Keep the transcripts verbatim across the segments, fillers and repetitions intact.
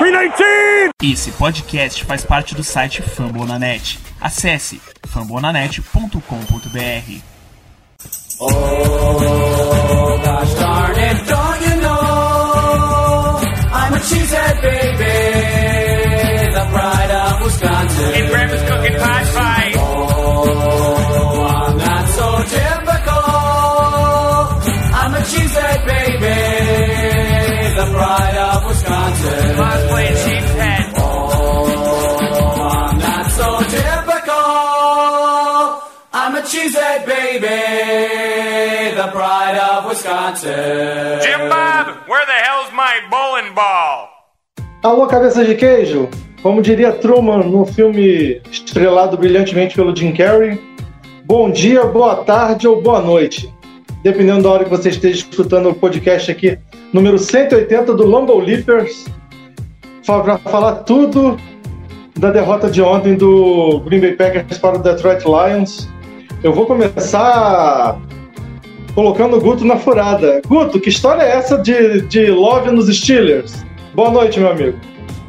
Esse podcast faz parte do site Fambonanet. Acesse fambonanet ponto com ponto b r. Oh, gosh darn it, don't you know I'm a cheesehead baby, the pride of Wisconsin. And Grandma's cooking pot pie. Oh, I'm not so typical, I'm a cheesehead baby, the pride of Wisconsin. Mom's playing cheesehead. Oh, I'm not so typical, I'm a cheesehead baby, the pride of Wisconsin. Jim Bob, where the hell's my bowling ball? Alô, cabeça de queijo! Como diria Truman no filme estrelado brilhantemente pelo Jim Carrey, bom dia, boa tarde ou boa noite, dependendo da hora que você esteja escutando o podcast aqui, número cento e oitenta do Lambeau Leapers, para falar tudo da derrota de ontem do Green Bay Packers para o Detroit Lions. Eu vou começar colocando o Guto na furada. Guto, que história é essa de, de Love nos Steelers? Boa noite, meu amigo.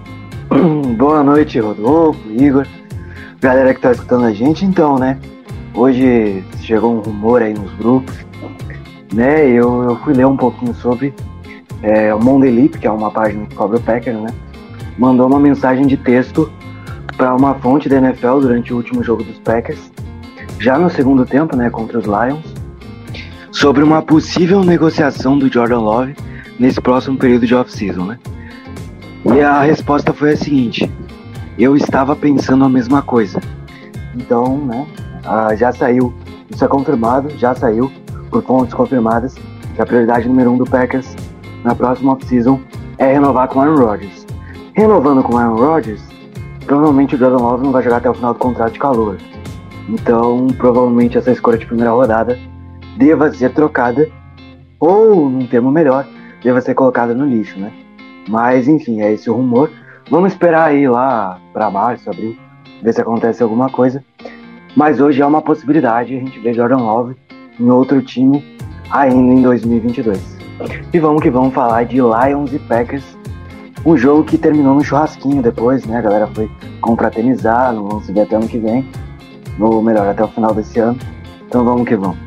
Boa noite, Rodolfo, Igor, galera que tá escutando a gente. Então, né, hoje chegou um rumor aí nos grupos, né, eu, eu fui ler um pouquinho sobre é, o Monday Leap, que é uma página que cobre o Packers, né, mandou uma mensagem de texto para uma fonte da N F L durante o último jogo dos Packers, já no segundo tempo, né, contra os Lions, sobre uma possível negociação do Jordan Love nesse próximo período de off-season, né. E a resposta foi a seguinte: eu estava pensando a mesma coisa. Então, né, ah, já saiu, isso é confirmado, já saiu por fontes confirmadas que a prioridade número um do Packers na próxima off-season é renovar com o Aaron Rodgers. Renovando com o Aaron Rodgers, provavelmente o Jordan Love não vai jogar até o final do contrato de calor. Então, provavelmente essa escolha de primeira rodada deva ser trocada, ou, num termo melhor, deva ser colocada no lixo, né? Mas, enfim, é esse o rumor. Vamos esperar aí lá pra março, abril, ver se acontece alguma coisa. Mas hoje é uma possibilidade a gente ver Jordan Love em outro time ainda em dois mil e vinte e dois. E vamos que vamos falar de Lions e Packers. Um jogo que terminou no churrasquinho depois, né? A galera foi confraternizar, não vamos se ver até ano que vem. Ou melhor, até o final desse ano. Então vamos que vamos.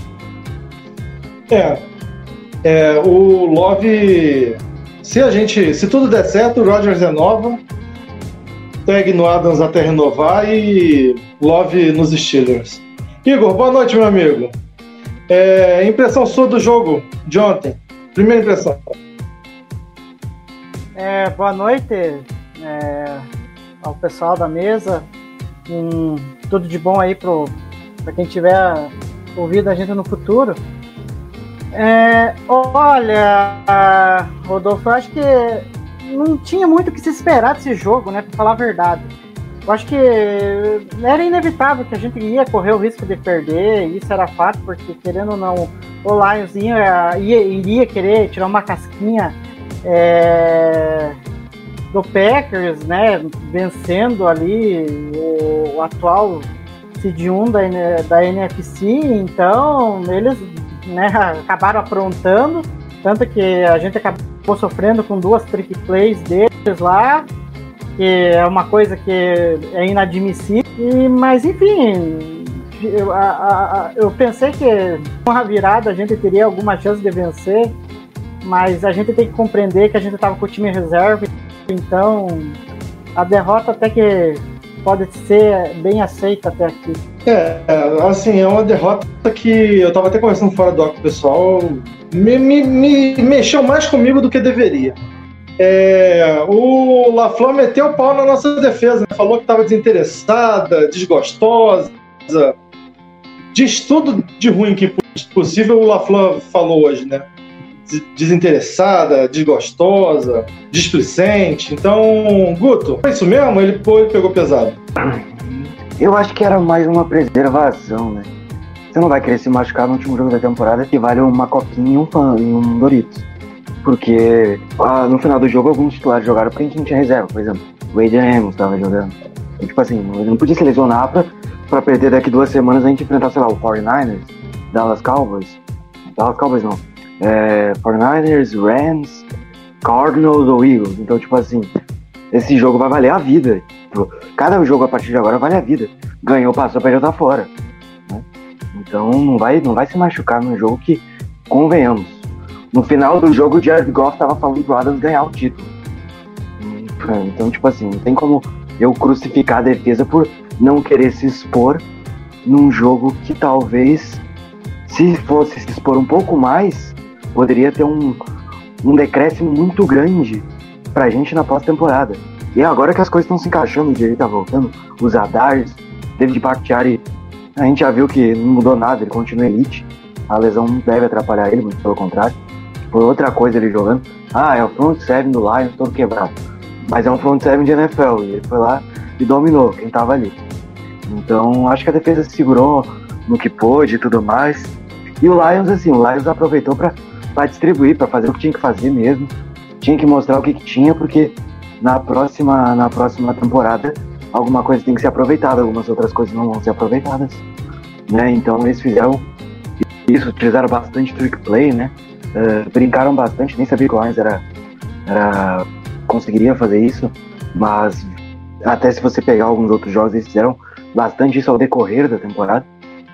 É, é o Love... Se a gente, se tudo der certo, o Rodgers renova, tag no Adams até renovar e Love nos Steelers. Igor, boa noite, meu amigo. É, impressão sua do jogo de ontem? Primeira impressão. É, boa noite é, ao pessoal da mesa. Hum, tudo de bom aí para quem tiver ouvido a gente no futuro. É, olha, Rodolfo, eu acho que não tinha muito o que se esperar desse jogo, né, pra falar a verdade. Eu acho que era inevitável que a gente ia correr o risco de perder, isso era fato, porque querendo ou não, o Lions ia, ia, iria querer tirar uma casquinha é, do Packers, né, vencendo ali o, o atual seed um da, da N F C, então eles... né, acabaram aprontando, tanto que a gente acabou sofrendo com duas trick plays deles lá, que é uma coisa que é inadmissível, e, mas enfim, eu, a, a, eu pensei que com a virada a gente teria alguma chance de vencer, mas a gente tem que compreender que a gente estava com o time reserva, então a derrota até que pode ser bem aceita até aqui. É, assim, é uma derrota que eu tava até conversando fora do ar com o pessoal, me, me, me mexeu mais comigo do que deveria. É, o LaFleur meteu o pau na nossa defesa, né? Falou que tava desinteressada, desgostosa, diz tudo de ruim que possível o LaFleur falou hoje, né? Desinteressada, desgostosa, displicente. Então, Guto, foi isso mesmo? Ele, ele pegou pesado? Eu acho que era mais uma preservação, né? Você não vai querer se machucar no último jogo da temporada que vale uma coquinha e um, pan, e um Doritos. Porque ah, no final do jogo alguns titulares jogaram porque a gente não tinha reserva, por exemplo. O Adrian Amos estava jogando. Então, tipo assim, ele não podia se lesionar pra, pra perder daqui duas semanas a gente enfrentar, sei lá, o quarenta e nine ers, Dallas Cowboys. Dallas Cowboys não. É, quarenta e nine ers, Rams, Cardinals ou Eagles. Então, tipo assim, esse jogo vai valer a vida. Cada jogo a partir de agora vale a vida. Ganhou, passou, perdeu, tá fora. Né? Então não vai, não vai se machucar num jogo que, convenhamos, no final do jogo o Jared Goff tava falando pro Adams ganhar o título. Então, tipo assim, não tem como eu crucificar a defesa por não querer se expor num jogo que talvez, se fosse se expor um pouco mais, poderia ter um, um decréscimo muito grande pra gente na pós-temporada. E agora que as coisas estão se encaixando, o Jerry tá voltando, os Adars, David Bakhtiari, a gente já viu que não mudou nada, ele continua elite, a lesão não deve atrapalhar ele, muito pelo contrário. Por outra coisa ele jogando, ah, é o front seven do Lions todo quebrado, mas é um front seven de N F L, e ele foi lá e dominou quem tava ali. Então acho que a defesa se segurou no que pôde e tudo mais, e o Lions, assim, o Lions aproveitou pra, pra distribuir, pra fazer o que tinha que fazer mesmo, tinha que mostrar o que, que tinha, porque na próxima, na próxima temporada alguma coisa tem que ser aproveitada, algumas outras coisas não vão ser aproveitadas, né? Então eles fizeram isso, utilizaram bastante trick play, né? Uh, brincaram bastante, nem sabia que o Lions era, era, conseguiria fazer isso, mas até se você pegar alguns outros jogos, eles fizeram bastante isso ao decorrer da temporada.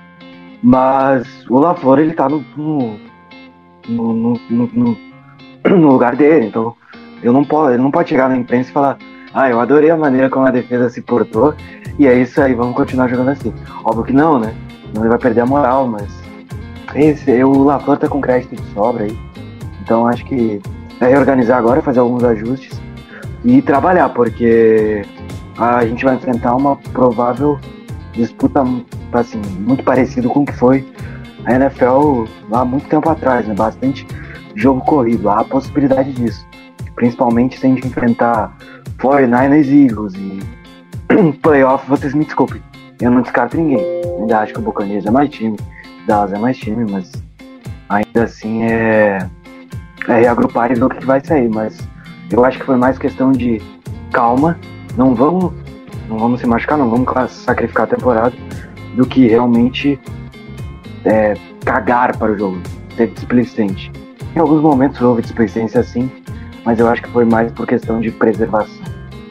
Mas o LaFleur, ele tá no, no, no, no, no, no lugar dele, então eu não posso, ele não pode chegar na imprensa e falar, ah, eu adorei a maneira como a defesa se portou, e é isso aí, vamos continuar jogando assim. Óbvio que não, né? Não, ele vai perder a moral, mas esse, o LaFleur tá com crédito de sobra aí, então acho que é reorganizar agora, fazer alguns ajustes e trabalhar, porque a gente vai enfrentar uma provável disputa, assim, muito parecido com o que foi a N F L há muito tempo atrás, né? Bastante jogo corrido, há a possibilidade disso, principalmente se a gente enfrentar forty-niners e Eagles e playoff, vocês me desculpem, eu não descarto ninguém, ainda acho que o Buccaneers é mais time, Dallas é mais time, mas ainda assim é, é reagrupar e ver o que vai sair, mas eu acho que foi mais questão de calma, não vamos, não vamos se machucar, não vamos sacrificar a temporada, do que realmente é, cagar para o jogo, ser displicente. Em alguns momentos houve displicência sim, mas eu acho que foi mais por questão de preservação.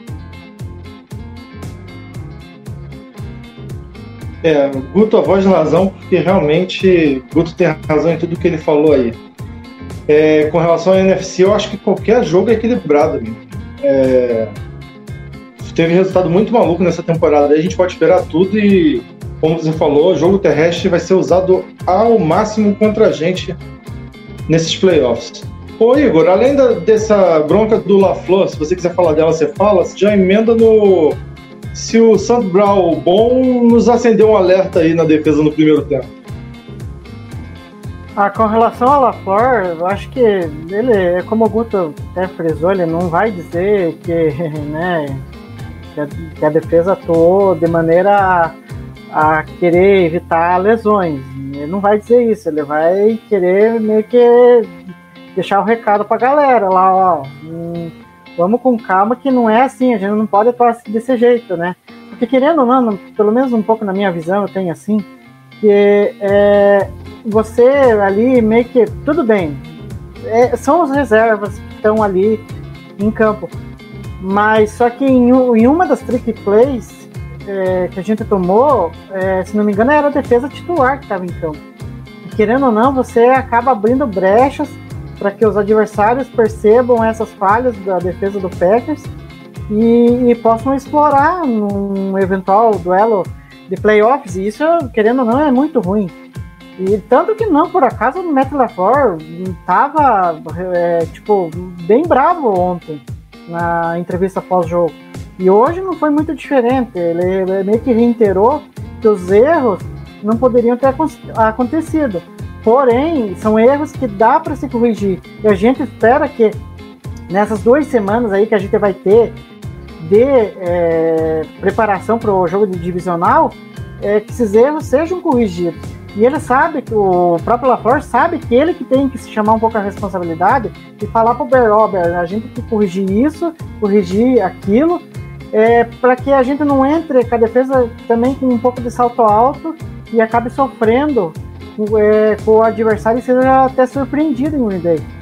É, Guto, a voz de razão, porque realmente Guto tem razão em tudo que ele falou aí. É, com relação à N F C, eu acho que qualquer jogo é equilibrado. É, teve resultado muito maluco nessa temporada. A gente pode esperar tudo e, como você falou, o jogo terrestre vai ser usado ao máximo contra a gente nesses playoffs. Ô Igor, além da, dessa bronca do LaFleur, se você quiser falar dela, você fala, você já emenda no... Se o Sam Brown bom nos acendeu um alerta aí na defesa no primeiro tempo. Ah, com relação ao LaFleur, eu acho que ele, é como o Guto até frisou, ele não vai dizer que, né, que, a, que a defesa atuou de maneira a, a querer evitar lesões. Ele não vai dizer isso, ele vai querer meio que deixar o recado pra galera lá, ó. Hum, vamos com calma que não é assim, a gente não pode atuar desse jeito, né? Porque querendo ou não, pelo menos um pouco na minha visão, eu tenho assim, que é, você ali meio que, tudo bem, é, são as reservas que estão ali em campo, mas só que em, em uma das trick plays é, que a gente tomou, é, se não me engano, era a defesa titular que estava em campo. E, querendo ou não, você acaba abrindo brechas para que os adversários percebam essas falhas da defesa do Packers e, e possam explorar num eventual duelo de playoffs, e isso, querendo ou não, é muito ruim. E tanto que não, por acaso, o Matt LaFleur estava é, tipo, bem bravo ontem na entrevista pós-jogo, e hoje não foi muito diferente. Ele meio que reiterou que os erros não poderiam ter acontecido, porém, são erros que dá para se corrigir. E a gente espera que nessas duas semanas aí que a gente vai ter de é, preparação para o jogo divisional, é, que esses erros sejam corrigidos. E ele sabe, que o próprio LaFleur sabe que ele que tem que se chamar um pouco a responsabilidade e falar para o Berober, a gente tem que corrigir isso, corrigir aquilo, é, para que a gente não entre com a defesa também com um pouco de salto alto e acabe sofrendo É, com o adversário e seja até surpreendido em Green Bay.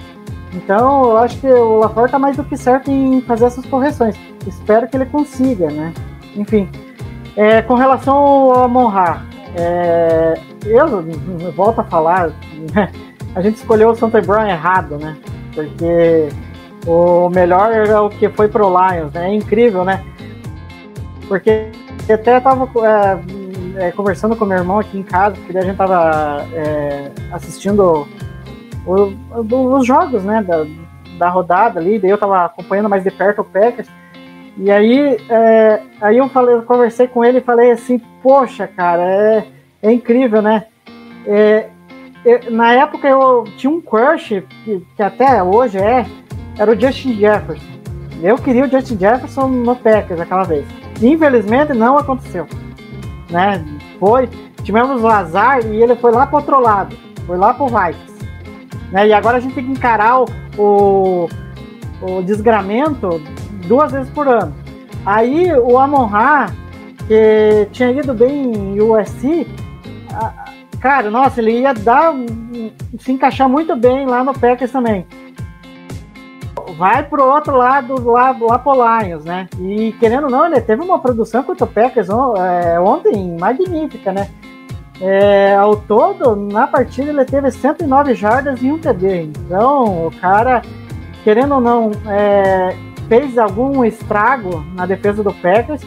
Então, eu acho que o LaFleur está mais do que certo em fazer essas correções. Espero que ele consiga, né? Enfim, é, com relação ao Amon-Ra, é, eu, eu volto a falar, né? A gente escolheu o Santo Brown errado, né? Porque o melhor era o que foi pro Lions, né? É incrível, né? Porque eu até estava é, é, conversando com meu irmão aqui em casa, porque a gente estava é, assistindo o, o, os jogos, né? Da, da rodada ali, daí eu estava acompanhando mais de perto o Packers. E aí, é, aí eu, falei, eu conversei com ele e falei assim, poxa, cara, é, é incrível, né? É, eu, na época eu tinha um crush, que, que até hoje é, era o Justin Jefferson. Eu queria o Justin Jefferson no Packers aquela vez. Infelizmente não aconteceu, né? Foi, tivemos o azar e ele foi lá pro outro lado, foi lá pro Vikings, né? E agora a gente tem que encarar o, o, o desgramento duas vezes por ano. Aí o Amon-Ra, que tinha ido bem em U S C, cara, nossa, ele ia dar, se encaixar muito bem lá no Packers também. Vai pro outro lado, lá, lá pro Lions, né? E querendo ou não, ele teve uma produção contra o Packers é, ontem magnífica, né? É, ao todo, na partida, ele teve cento e nove jardas e um T D. Então, o cara, querendo ou não, é, fez algum estrago na defesa do Packers.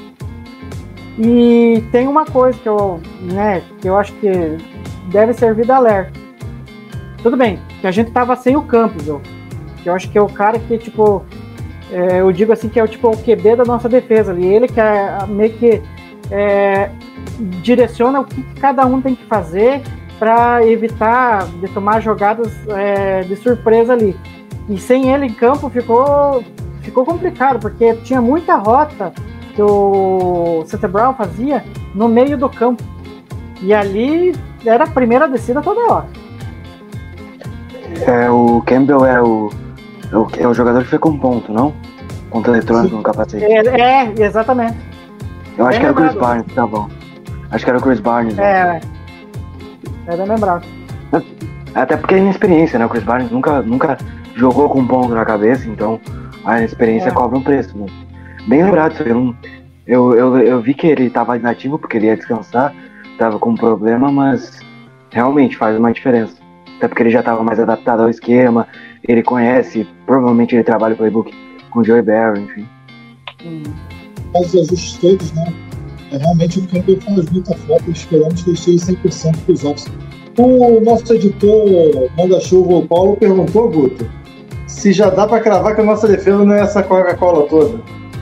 E tem uma coisa que eu, né, que eu acho que deve servir de alerta. Tudo bem, que a gente tava sem o Campbell, que eu acho que é o cara que, tipo, é, eu digo assim, que é o, tipo, o Q B da nossa defesa ali. Ele que é, meio que é, direciona o que cada um tem que fazer para evitar de tomar jogadas é, de surpresa ali. E sem ele em campo ficou, ficou complicado, porque tinha muita rota que o Santo Brown fazia no meio do campo. E ali era a primeira descida toda hora. É, o Campbell é o, é o, é o jogador que foi com ponto, não? Ponto eletrônico no capacete. É, é exatamente. Eu acho bem que era o Chris lembrado. Barnes, tá bom. Acho que era o Chris Barnes. É, é bem lembrado. Até porque é inexperiência, né? O Chris Barnes nunca, nunca jogou com ponto na cabeça, então a inexperiência É. cobra um preço, né? Bem lembrado, eu, não, eu, eu, eu vi que ele estava inativo porque ele ia descansar, estava com um problema, mas realmente faz uma diferença. Até porque ele já estava mais adaptado ao esquema, ele conhece, provavelmente ele trabalha o playbook com o Joey Barry, enfim. Faz os ajustes todos, né? É, realmente o Campbell faz muita falta e esperamos que ele esteja cem por cento para os altos. O nosso editor manda-chuva, o Paulo, perguntou, Guto, se já dá para cravar que a nossa defesa não é essa Coca-Cola toda.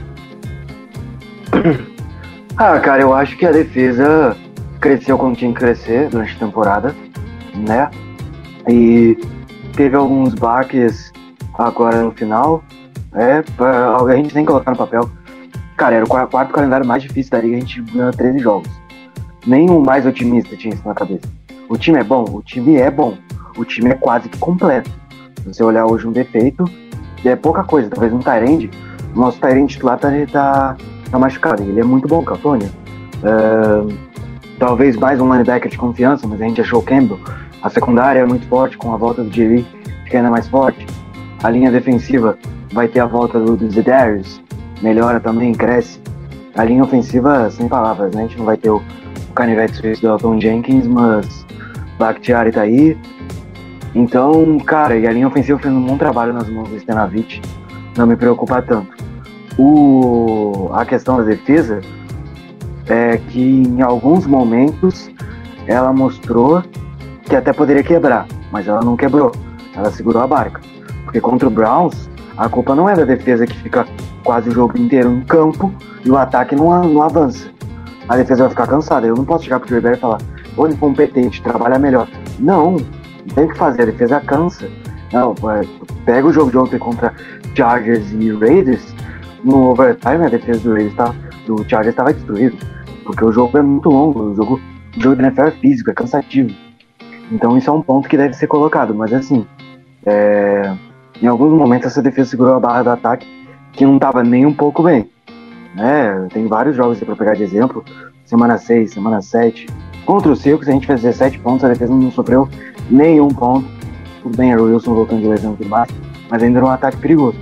Ah, cara, eu acho que a defesa cresceu como tinha que crescer durante a temporada, né? E teve alguns baques agora no final. É, pra, a gente tem que colocar no papel. Cara, era o quarto, quarto calendário mais difícil da liga, a gente ganhou treze jogos. Nenhum mais otimista tinha isso na cabeça. O time é bom? O time é bom. O time é quase que completo. Se você olhar hoje um defeito, é pouca coisa. Talvez um Tyrande, o nosso Tyrande titular tá, tá, tá machucado. Ele é muito bom, que é o Tony. Uh, talvez mais um linebacker de confiança, mas a gente achou o Campbell. A secundária é muito forte, com a volta do Jerry, fica ainda mais forte. A linha defensiva vai ter a volta do, do Zedarius, melhora também, cresce. A linha ofensiva, sem palavras, né? A gente não vai ter o, o canivete suíço do Elton Jenkins, mas Bakhtiari tá aí. Então, cara, e a linha ofensiva fez um bom trabalho nas mãos do Stenavich, não me preocupa tanto. O, a questão da defesa é que em alguns momentos ela mostrou que até poderia quebrar, mas ela não quebrou, ela segurou a barca. Porque contra o Browns, a culpa não é da defesa que fica quase o jogo inteiro em campo e o ataque não, não avança. A defesa vai ficar cansada. Eu não posso chegar pro Joey Barry e falar, ô, incompetente, trabalha melhor. Não, não tem o que fazer, a defesa cansa. Não, pega o jogo de ontem contra Chargers e Raiders, no overtime a defesa do Raiders tá, do Chargers estava destruída, porque o jogo é muito longo, o jogo, o jogo da N F L é físico, é cansativo. Então isso é um ponto que deve ser colocado, mas assim, é, em alguns momentos essa defesa segurou a barra do ataque que não estava nem um pouco bem. É, tem vários jogos para pegar de exemplo, semana seis, semana sete, contra o Seahawks a gente fez dezessete pontos, a defesa não sofreu nenhum ponto. Tudo bem, era o Wilson voltando de lesão e tudo mais, mas ainda era um ataque perigoso.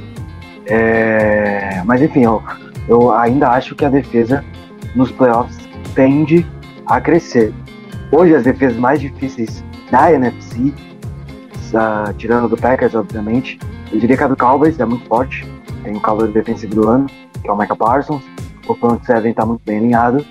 É, mas enfim, eu, eu ainda acho que a defesa nos playoffs tende a crescer. Hoje as defesas mais difíceis da N F C, uh, tirando do Packers, obviamente, eu diria que a do Cowboys é muito forte. Tem o calor defensivo do ano, que é o Micah Parsons. O front seven está muito bem alinhado.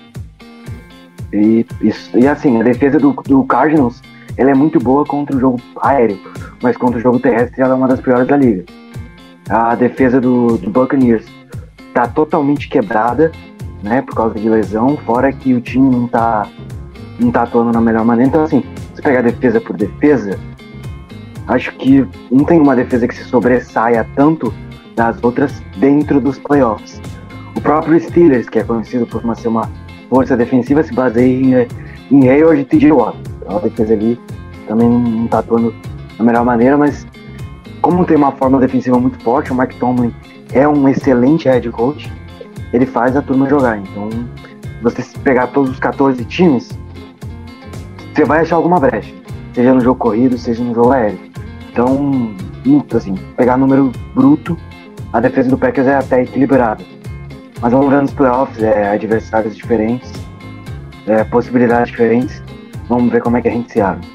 E, isso, e assim, a defesa do, do Cardinals, ela é muito boa contra o jogo aéreo, mas contra o jogo terrestre ela é uma das piores da liga. A defesa do, do Buccaneers está totalmente quebrada, né, por causa de lesão, fora que o time não está não tá atuando na melhor maneira. Então assim, se pegar defesa por defesa, acho que não tem uma defesa que se sobressaia tanto das outras dentro dos playoffs. O próprio Steelers, que é conhecido por ser uma força defensiva, se baseia em, em Hayward e T J Watt. Então a defesa ali também não está atuando da melhor maneira, mas como tem uma forma defensiva muito forte, o Mike Tomlin é um excelente head coach, ele faz a turma jogar. Então, se você pegar todos os catorze times, você vai achar alguma brecha, seja no jogo corrido, seja no jogo aéreo. Então, assim, pegar número bruto, a defesa do Packers é até equilibrada. Mas vamos ver nos playoffs, é, adversários diferentes, é, possibilidades diferentes. Vamos ver como é que a gente se abre.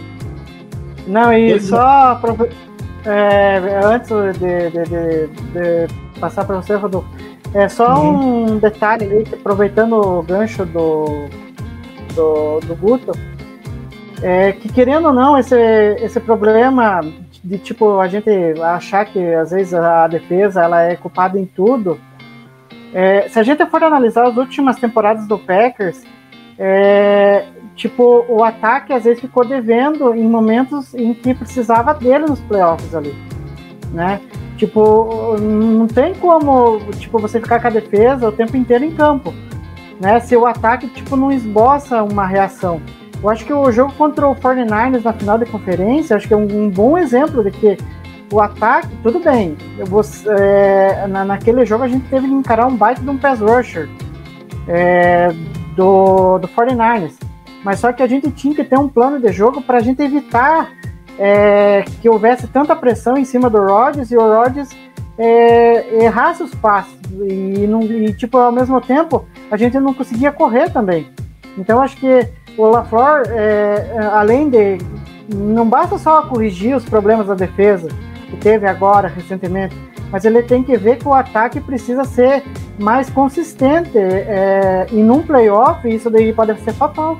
Não, e só aprove- é, antes de, de, de, de passar para você, Rodolfo, é só uhum. um detalhe aí, aproveitando o gancho do, do, do Guto, é que querendo ou não, esse, esse problema de tipo a gente achar que às vezes a defesa ela é culpada em tudo, é, se a gente for analisar as últimas temporadas do Packers, é, tipo, o ataque às vezes ficou devendo em momentos em que precisava dele nos playoffs ali, né? Tipo, não tem como tipo, você ficar com a defesa o tempo inteiro em campo, né? Se o ataque tipo, não esboça uma reação. Eu acho que o jogo contra o forty-niners na final de conferência, acho que é um, um bom exemplo de que o ataque, tudo bem, eu vou, é, na, naquele jogo a gente teve que encarar um baita de um pass rusher é, do, do forty-niners, mas só que a gente tinha que ter um plano de jogo para a gente evitar é, que houvesse tanta pressão em cima do Rodgers e o Rodgers é, errasse os passes e, não, e tipo, ao mesmo tempo a gente não conseguia correr também. Então acho que o LaFleur, é, além de, não basta só corrigir os problemas da defesa que teve agora recentemente, mas ele tem que ver que o ataque precisa ser mais consistente é, e num playoff isso daí pode ser fatal.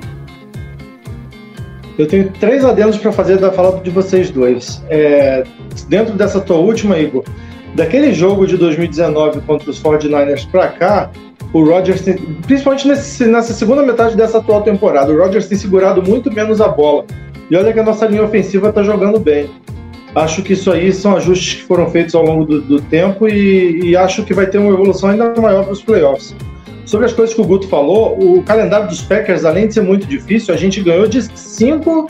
Eu tenho três adendos para fazer da fala de vocês dois. É, dentro dessa tua última, Igor, daquele jogo de dois mil e dezenove contra os forty-niners para cá, o Rodgers, tem, principalmente nesse, nessa segunda metade dessa atual temporada, o Rodgers tem segurado muito menos a bola. E olha que a nossa linha ofensiva está jogando bem. Acho que isso aí são ajustes que foram feitos ao longo do, do tempo e, e acho que vai ter uma evolução ainda maior para os playoffs. Sobre as coisas que o Guto falou, o calendário dos Packers, além de ser muito difícil, a gente ganhou de cinco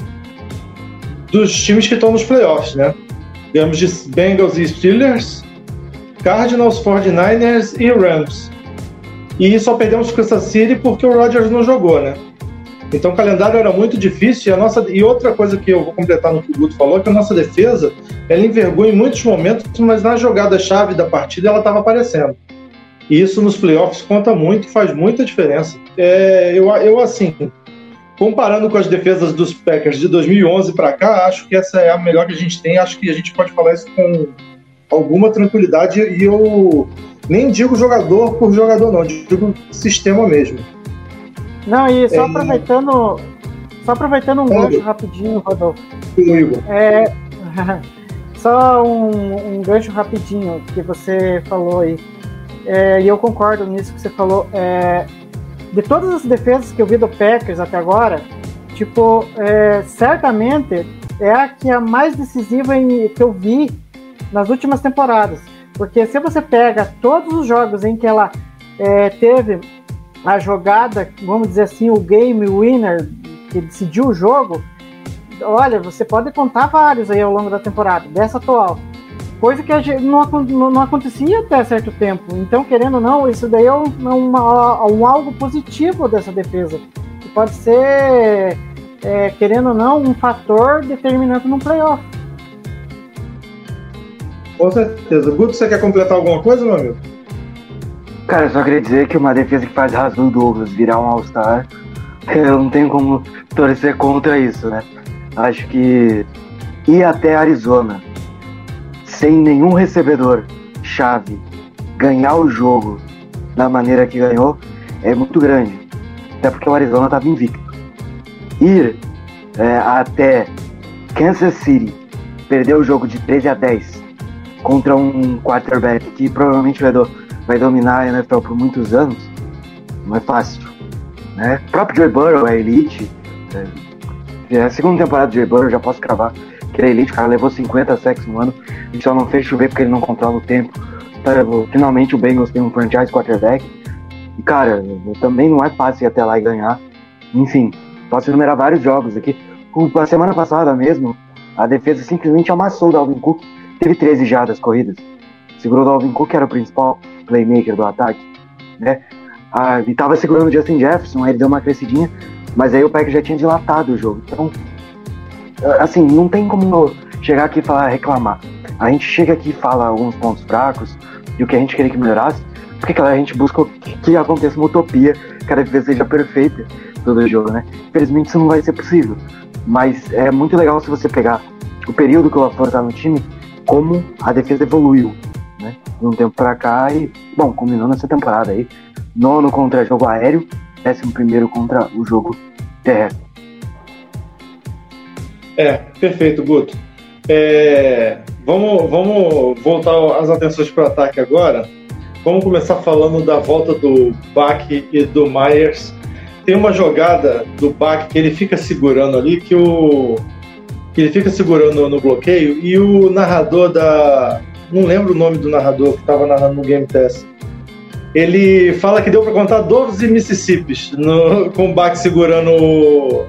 dos times que estão nos playoffs, né? Ganhamos de Bengals e Steelers, Cardinals, forty-niners e Rams. E só perdemos com Kansas City porque o Rodgers não jogou, né? Então o calendário era muito difícil e, a nossa... e outra coisa que eu vou completar no que o Guto falou é que a nossa defesa, ela envergou em muitos momentos, mas na jogada-chave da partida ela estava aparecendo. E isso nos playoffs conta muito, faz muita diferença. É, eu, eu, assim, comparando com as defesas dos Packers de dois mil e onze para cá, acho que essa é a melhor que a gente tem. Acho que a gente pode falar isso com alguma tranquilidade e eu nem digo jogador por jogador, não, digo sistema mesmo. Não, e só é... aproveitando só aproveitando um é... gancho rapidinho, Rodolfo. Comigo. É, só um, um gancho rapidinho que você falou aí. É, e eu concordo nisso que você falou. É, de todas as defesas que eu vi do Packers até agora, tipo, é, certamente é a que é a mais decisiva em, que eu vi nas últimas temporadas. Porque se você pega todos os jogos em que ela é, teve a jogada, vamos dizer assim, o game winner que decidiu o jogo, olha, você pode contar vários aí ao longo da temporada, dessa atual. Coisa que a gente não, não, não acontecia até certo tempo. Então, querendo ou não, isso daí é um, uma, um algo positivo dessa defesa. Que pode ser, é, querendo ou não, um fator determinante no playoff. Com certeza. Guto, você quer completar alguma coisa, meu amigo? Cara, eu só queria dizer que uma defesa que faz Rasul Douglas virar um All-Star, eu não tenho como torcer contra isso, né? Acho que ir até Arizona sem nenhum recebedor chave, ganhar o jogo da maneira que ganhou, é muito grande. Até porque o Arizona estava invicto. Ir é, até Kansas City, perder o jogo de treze a dez contra um quarterback que provavelmente vai, do, vai dominar a N F L por muitos anos, não é fácil, né? O próprio Joe Burrow é elite. É, é a segunda temporada do Joe Burrow, já posso cravar que ele é elite. O cara levou cinquenta sacks no ano e só não fez chover porque ele não controla o tempo. Finalmente o Bengals tem um franchise quarterback. E cara, também não é fácil ir até lá e ganhar. Enfim, posso enumerar vários jogos aqui. A semana passada mesmo, a defesa simplesmente amassou o Dalvin Cook. Teve treze jardas corridas. Segurou o Dalvin Cook, que era o principal playmaker do ataque, né? Ah, e tava segurando o Justin Jefferson, aí ele deu uma crescidinha, mas aí o Packers já tinha dilatado o jogo. Então, assim, não tem como chegar aqui e falar, reclamar. A gente chega aqui e fala alguns pontos fracos e o que a gente queria que melhorasse, porque claro, a gente busca que, que aconteça uma utopia, que a defesa seja perfeita todo jogo, né? Infelizmente isso não vai ser possível, mas é muito legal se você pegar o período que o LaFleur tá no time, como a defesa evoluiu, né? De um tempo pra cá e, bom, culminou nessa temporada aí, nono contra jogo aéreo, décimo primeiro contra o jogo terrestre. É, perfeito, Guto. É, vamos, vamos voltar as atenções para o ataque agora. Vamos começar falando da volta do Bach e do Myers. Tem uma jogada do Bach que ele fica segurando ali, que, o, que ele fica segurando no bloqueio, e o narrador da... Não lembro o nome do narrador que estava narrando no Game Test. Ele fala que deu para contar doze Mississippis no, com o Bach segurando o,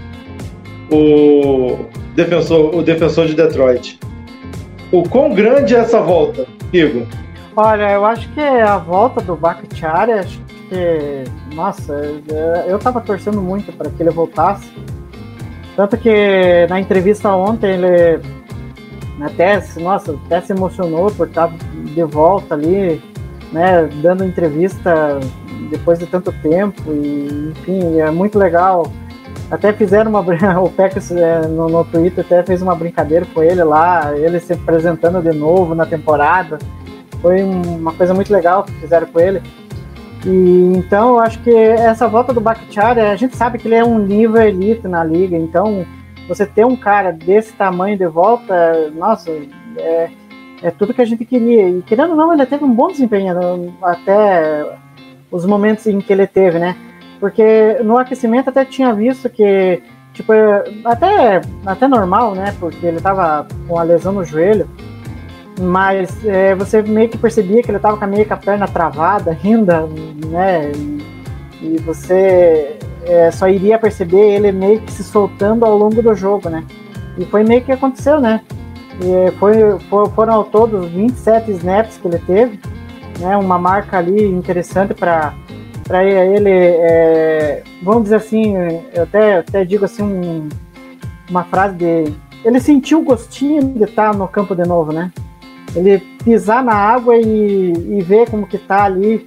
o, defensor, o defensor de Detroit. O quão grande é essa volta, Igor? Olha, eu acho que a volta do Bakhtiari, acho que, nossa, eu tava torcendo muito para que ele voltasse. Tanto que na entrevista ontem ele até, nossa, até se emocionou por estar de volta ali, né, dando entrevista depois de tanto tempo, e enfim, é muito legal. Até fizeram uma, o Packers no, no Twitter até fez uma brincadeira com ele lá, ele se apresentando de novo na temporada. Foi uma coisa muito legal que fizeram com ele. E então eu acho que essa volta do Bakhtiari, a gente sabe que ele é um nível elite na liga, então você ter um cara desse tamanho de volta, nossa, é, é tudo que a gente queria. E querendo ou não, ele teve um bom desempenho até os momentos em que ele teve, né? Porque no aquecimento até tinha visto que, tipo, até, até normal, né? Porque ele tava com a lesão no joelho, mas é, você meio que percebia que ele tava com a meio com a perna travada ainda, né? E, e você é, só iria perceber ele meio que se soltando ao longo do jogo, né? E foi meio que aconteceu, né? E foi, for, foram ao todo vinte e sete snaps que ele teve, né? Uma marca ali interessante para para ele, é, vamos dizer assim, eu até, até digo assim, um, uma frase de... Ele sentiu o gostinho de estar no campo de novo, né? Ele pisar na água e, e ver como que tá ali,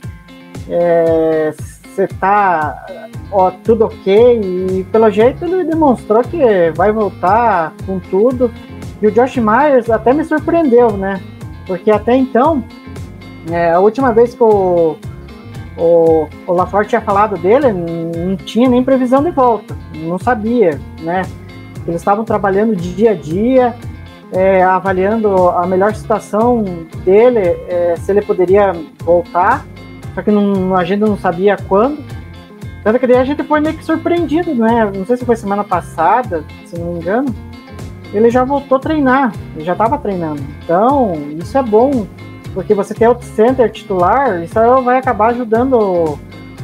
é, se tá ó, tudo ok, e pelo jeito ele demonstrou que vai voltar com tudo. E o Josh Myers até me surpreendeu, né? Porque até então, é, a última vez que o O, o LaFleur tinha falado dele, não tinha nem previsão de volta, não sabia, né? Eles estavam trabalhando dia a dia, é, avaliando a melhor situação dele, é, se ele poderia voltar, só que não, a gente não sabia quando. Tanto que daí a gente foi meio que surpreendido, né? Não sei se foi semana passada, se não me engano, ele já voltou a treinar, ele já estava treinando. Então, isso é bom. Porque você tem o center titular, isso vai acabar ajudando o,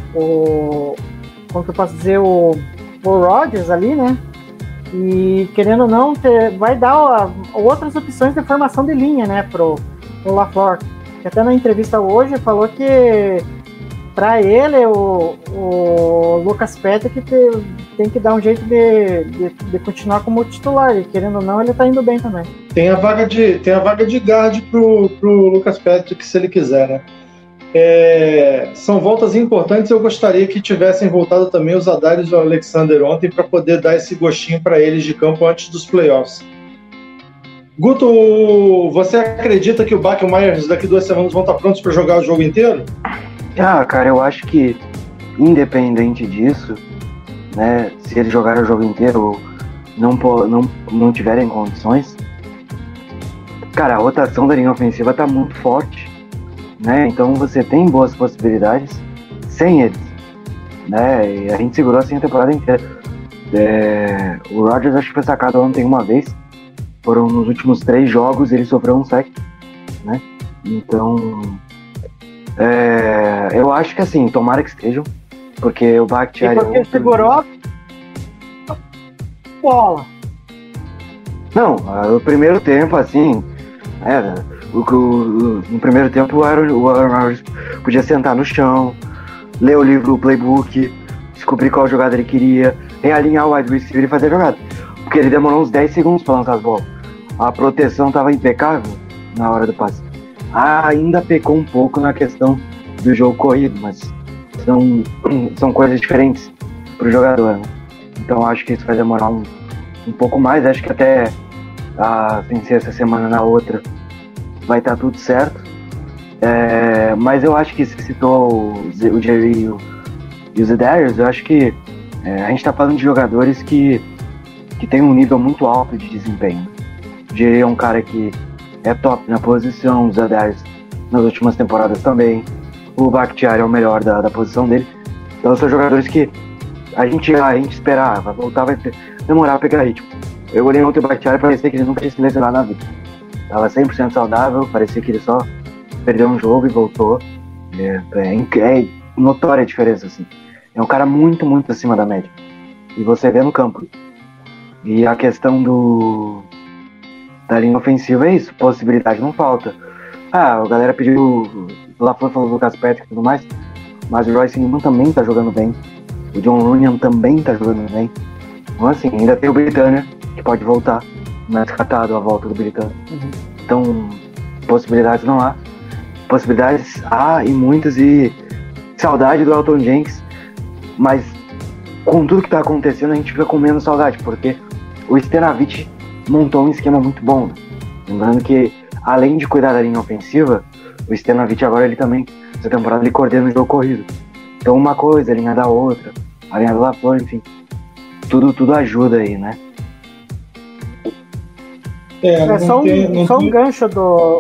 o como que eu posso dizer, o, o Rodgers ali, né? E querendo ou não, ter, vai dar a, outras opções de formação de linha, né, pro, pro LaFleur. Que até na entrevista hoje falou que, para ele, o, o Lucas Patrick tem, tem que dar um jeito de, de, de continuar como titular, e querendo ou não, ele tá indo bem também. Tem a vaga de, tem a vaga de guard pro, pro Lucas Patrick, se ele quiser, né? É, são voltas importantes. Eu gostaria que tivessem voltado também os Adarius e o Alexander ontem para poder dar esse gostinho para eles de campo antes dos playoffs. Guto, você acredita que o Bach e o Myers daqui duas semanas vão estar prontos para jogar o jogo inteiro? Ah, cara, eu acho que independente disso, né, se eles jogarem o jogo inteiro ou não, não, não tiverem condições, cara, a rotação da linha ofensiva tá muito forte, né? Então você tem boas possibilidades sem eles, né? E a gente segurou assim a temporada inteira. É, o Rodgers acho que foi sacado ontem uma vez. Foram nos últimos três jogos, ele sofreu um sack, né? Então, é, eu acho que assim, tomara que estejam, porque o Bakhtiari... E porque segurou a bola. Não, o primeiro tempo, assim, era... O, o, no primeiro tempo o Aaron, o Aaron Rodgers podia sentar no chão, ler o livro, o playbook, descobrir qual jogada ele queria, realinhar o wide receiver e fazer a jogada. Porque ele demorou uns dez segundos para lançar as bolas. A proteção estava impecável na hora do passe. Ah, ainda pecou um pouco na questão do jogo corrido, mas são, são coisas diferentes para o jogador, né? Então acho que isso vai demorar um, um pouco mais. Acho que até a vencer essa semana na outra vai estar tudo certo. É, mas eu acho que você citou o, o Jerry e o, e o Zedarius, eu acho que é, a gente está falando de jogadores que, que tem um nível muito alto de desempenho. O Jerry é um cara que é top na posição, o Zedarius nas últimas temporadas também. O Bakhtiari é o melhor da, da posição dele. Então são jogadores que a gente, a gente esperava, vai voltar, vai demorar a pegar ritmo. Eu olhei ontem o Bakhtiari e parecia que ele nunca tinha se lesionado na vida. Tava cem por cento saudável, parecia que ele só perdeu um jogo e voltou. É, é, é notória a diferença, assim. É um cara muito, muito acima da média. E você vê no campo. E a questão do da linha ofensiva é isso, possibilidade não falta. Ah, a galera pediu, o LaFleur falou do Lucas Patrick e tudo mais, mas o Royce Newman também tá jogando bem. O John Runyan também tá jogando bem. Então assim, ainda tem o Britânia, que pode voltar. Não é descartado a volta do Britânia. Uhum. Então, possibilidades não há. Possibilidades há e muitas, e saudade do Elton Jenkins, mas com tudo que tá acontecendo a gente fica com menos saudade, porque o Stenavich montou um esquema muito bom, né? Lembrando que além de cuidar da linha ofensiva, o Stenavich agora ele também, essa temporada ele coordena o jogo corrido. Então uma coisa, a linha da outra, a linha do LaFleur, enfim, tudo, tudo ajuda aí, né? É, é só, um, tem, só tem... um gancho do...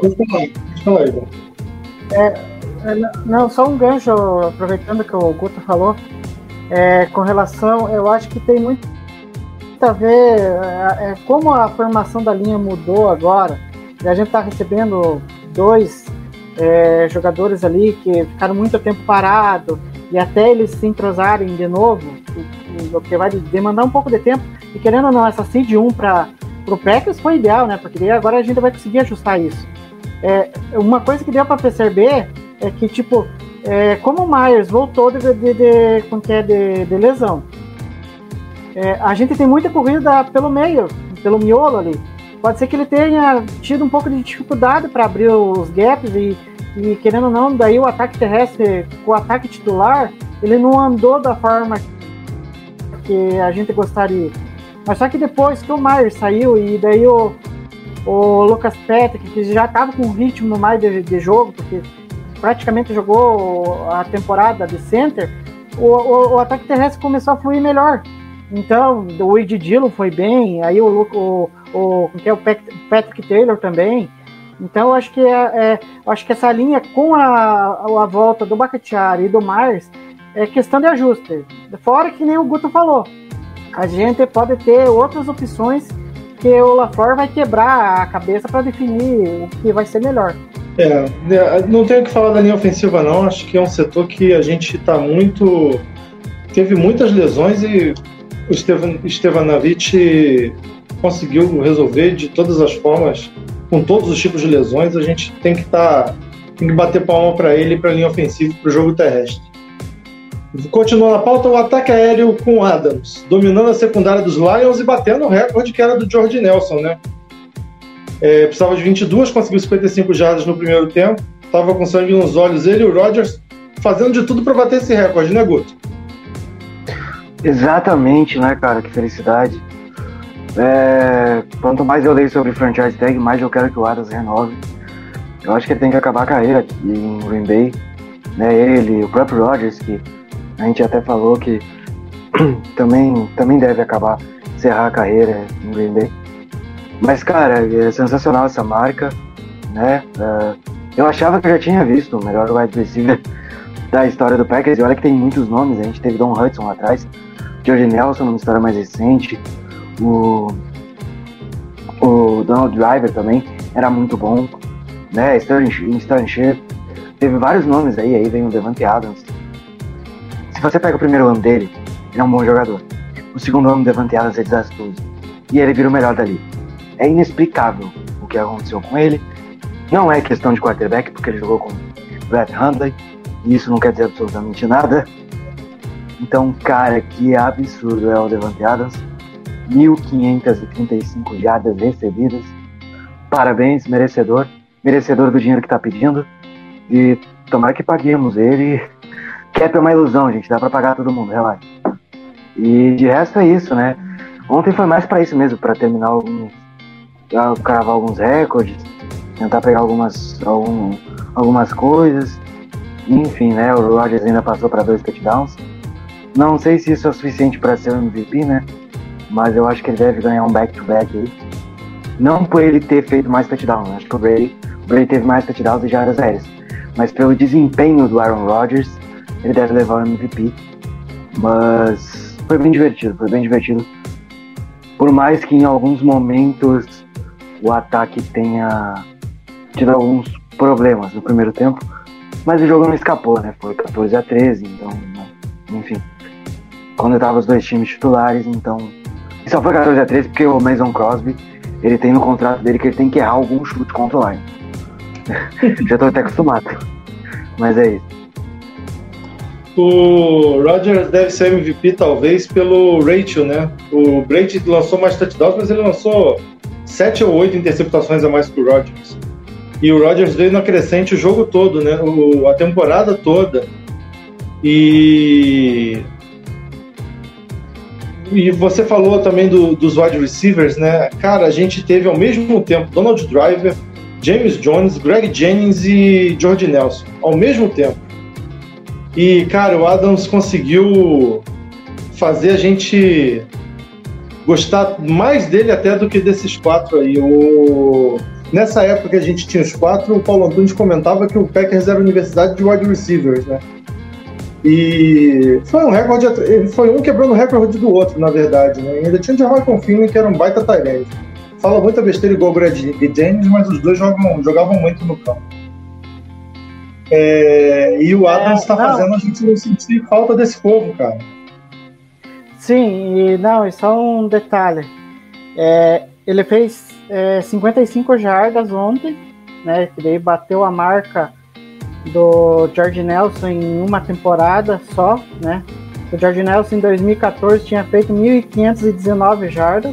É, é, não, só um gancho, aproveitando que o Guto falou, é, com relação, eu acho que tem muito a ver, é, é, como a formação da linha mudou agora, e a gente está recebendo dois é, jogadores ali que ficaram muito tempo parados, e até eles se entrosarem de novo, o que vai demandar um pouco de tempo, e querendo ou não, essa seed um para o Packers foi ideal, né? Porque agora a gente vai conseguir ajustar isso. É, uma coisa que deu para perceber é que, tipo, é, como o Myers voltou de, de, de, com que é de, de lesão, é, a gente tem muita corrida pelo meio, pelo miolo ali. Pode ser que ele tenha tido um pouco de dificuldade para abrir os gaps e, e, querendo ou não, daí o ataque terrestre, o ataque titular, ele não andou da forma que a gente gostaria. Mas só que depois que o Myers saiu e daí o, o Lucas Patrick, que já estava com ritmo mais de, de jogo, porque praticamente jogou a temporada de center, o, o, o ataque terrestre começou a fluir melhor. Então, o Wade Dillon foi bem, aí o, o, o, que é o Patrick Taylor também. Então, eu acho que, é, é, eu acho que essa linha com a, a volta do Bakhtiari e do Myers é questão de ajuste. Fora que nem o Guto falou, a gente pode ter outras opções que o LaFleur vai quebrar a cabeça para definir o que vai ser melhor. É, não tenho o que falar da linha ofensiva não, acho que é um setor que a gente está muito... Teve muitas lesões e o Stenavich conseguiu resolver de todas as formas, com todos os tipos de lesões. A gente tem que, tá, tem que bater palma para ele, para a linha ofensiva e para o jogo terrestre. Continuando a pauta, o ataque aéreo com Adams, dominando a secundária dos Lions e batendo o recorde que era do Jordy Nelson, né? É, precisava de vinte e duas, conseguiu cinquenta e cinco jardas no primeiro tempo, estava com sangue nos olhos, ele e o Rodgers fazendo de tudo para bater esse recorde, né, Guto? Exatamente, né, cara? Que felicidade. É, quanto mais eu leio sobre franchise tag, mais eu quero que o Adams renove. Eu acho que ele tem que acabar a carreira aqui em Green Bay, né? Ele, o próprio Rodgers, que a gente até falou que também, também deve acabar, encerrar a carreira em Green Bay. Mas, cara, é sensacional essa marca, né? Uh, eu achava que eu já tinha visto o melhor wide receiver da história do Packers, e olha que tem muitos nomes. A gente teve Don Hudson lá atrás, Jordy Nelson numa história mais recente, o, o Donald Driver também era muito bom, né? Sterling, Sterling Shepard, teve vários nomes aí, aí vem o Davante Adams. Se você pega o primeiro ano dele, ele é um bom jogador. O segundo ano do Davante Adams é desastroso, e ele vira o melhor dali. É inexplicável o que aconteceu com ele. Não é questão de quarterback, porque ele jogou com Brett Hundley, e isso não quer dizer absolutamente nada. Então, cara, que absurdo é o Davante Adams. mil quinhentas e trinta e cinco jardas recebidas. Parabéns, merecedor. Merecedor do dinheiro que tá pedindo. E tomara que paguemos ele. Cap é uma ilusão, gente. Dá pra pagar todo mundo, relaxa. E de resto é isso, né? Ontem foi mais pra isso mesmo, pra terminar alguns... cravar alguns recordes, tentar pegar algumas, algum, algumas coisas. Enfim, né? O Rodgers ainda passou para dois touchdowns. Não sei se isso é o suficiente para ser o M V P, né? Mas eu acho que ele deve ganhar um back-to-back aí. Não por ele ter feito mais touchdowns. Acho que o Brady, o Brady teve mais touchdowns e jardas aéreas. Mas pelo desempenho do Aaron Rodgers, ele deve levar o M V P. Mas foi bem divertido, foi bem divertido. Por mais que em alguns momentos o ataque tenha tido alguns problemas no primeiro tempo, mas o jogo não escapou, né? Foi catorze a treze, então, enfim. Quando eu tava os dois times titulares, então... E só foi catorze a treze porque o Mason Crosby, ele tem no contrato dele que ele tem que errar algum chute contra o Lions. Já tô até acostumado. Mas é isso. O Rodgers deve ser M V P talvez pelo ratio, né? O Brady lançou mais touchdowns, mas ele lançou sete ou oito interceptações a mais que o Rodgers. E o Rodgers veio na crescente o jogo todo, né? O, a temporada toda. E... E você falou também do, dos wide receivers, né? Cara, a gente teve ao mesmo tempo Donald Driver, James Jones, Greg Jennings e Jordy Nelson. Ao mesmo tempo. E, cara, o Adams conseguiu fazer a gente gostar mais dele até do que desses quatro aí. O... Nessa época que a gente tinha os quatro, o Paulo Antunes comentava que o Packers era a universidade de wide receivers, né? E foi um recorde, foi um quebrando o recorde do outro, na verdade, né? E ainda tinha o Jamal Confirme, que era um baita tight end. Fala muita besteira igual o Greg Jennings, mas os dois jogam, jogavam muito no campo. É, e o Adams está é, fazendo a gente não sentir falta desse povo, cara. Sim, e não, e só um detalhe. É, ele fez é, cinquenta e cinco jardas ontem, né? Que daí bateu a marca do Jordy Nelson em uma temporada só, né? O Jordy Nelson em dois mil e catorze tinha feito mil quinhentas e dezenove jardas.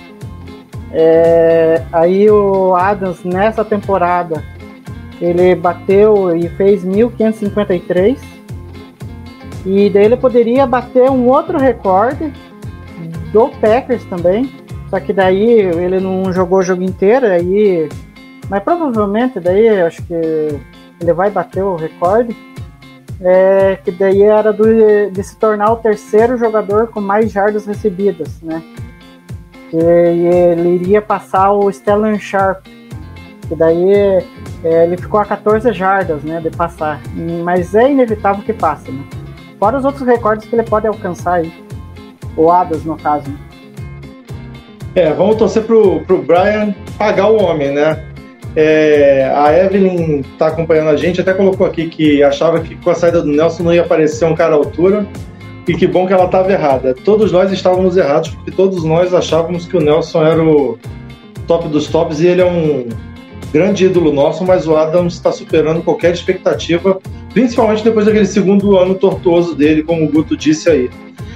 É, aí o Adams nessa temporada ele bateu e fez mil quinhentos e cinquenta e três. E daí ele poderia bater um outro recorde do Packers também. Só que daí ele não jogou o jogo inteiro, aí, mas provavelmente daí acho que ele vai bater o recorde. É, que daí era do, de se tornar o terceiro jogador com mais jardas recebidas, né? Que ele iria passar o Stellan Sharp, que daí é, ele ficou a catorze jardas, né, de passar, mas é inevitável que passe, né? Fora os outros recordes que ele pode alcançar aí, o Adams no caso. É, vamos torcer pro, pro Brian pagar o homem, né? É, a Evelyn tá acompanhando a gente, até colocou aqui que achava que com a saída do Nelson não ia aparecer um cara à altura, e que bom que ela estava errada. Todos nós estávamos errados, porque todos nós achávamos que o Nelson era o top dos tops, e ele é um grande ídolo nosso, mas o Adams está superando qualquer expectativa, principalmente depois daquele segundo ano tortuoso dele, como o Guto disse aí.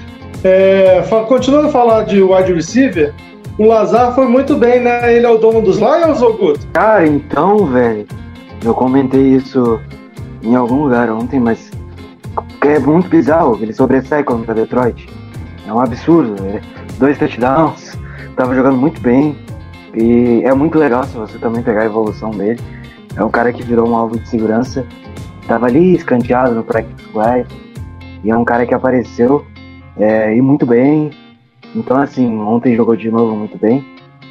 É, continuando a falar de wide receiver, o Lazar foi muito bem, né? Ele é o dono dos Lions, ou Guto? Cara, então, velho, eu comentei isso em algum lugar ontem, mas é muito bizarro, ele sobressai contra Detroit. É um absurdo, é dois touchdowns, tava jogando muito bem, e é muito legal se você também pegar a evolução dele. É um cara que virou um alvo de segurança, tava ali escanteado no practice squad, e é um cara que apareceu é, e muito bem. Então, assim, ontem jogou de novo muito bem,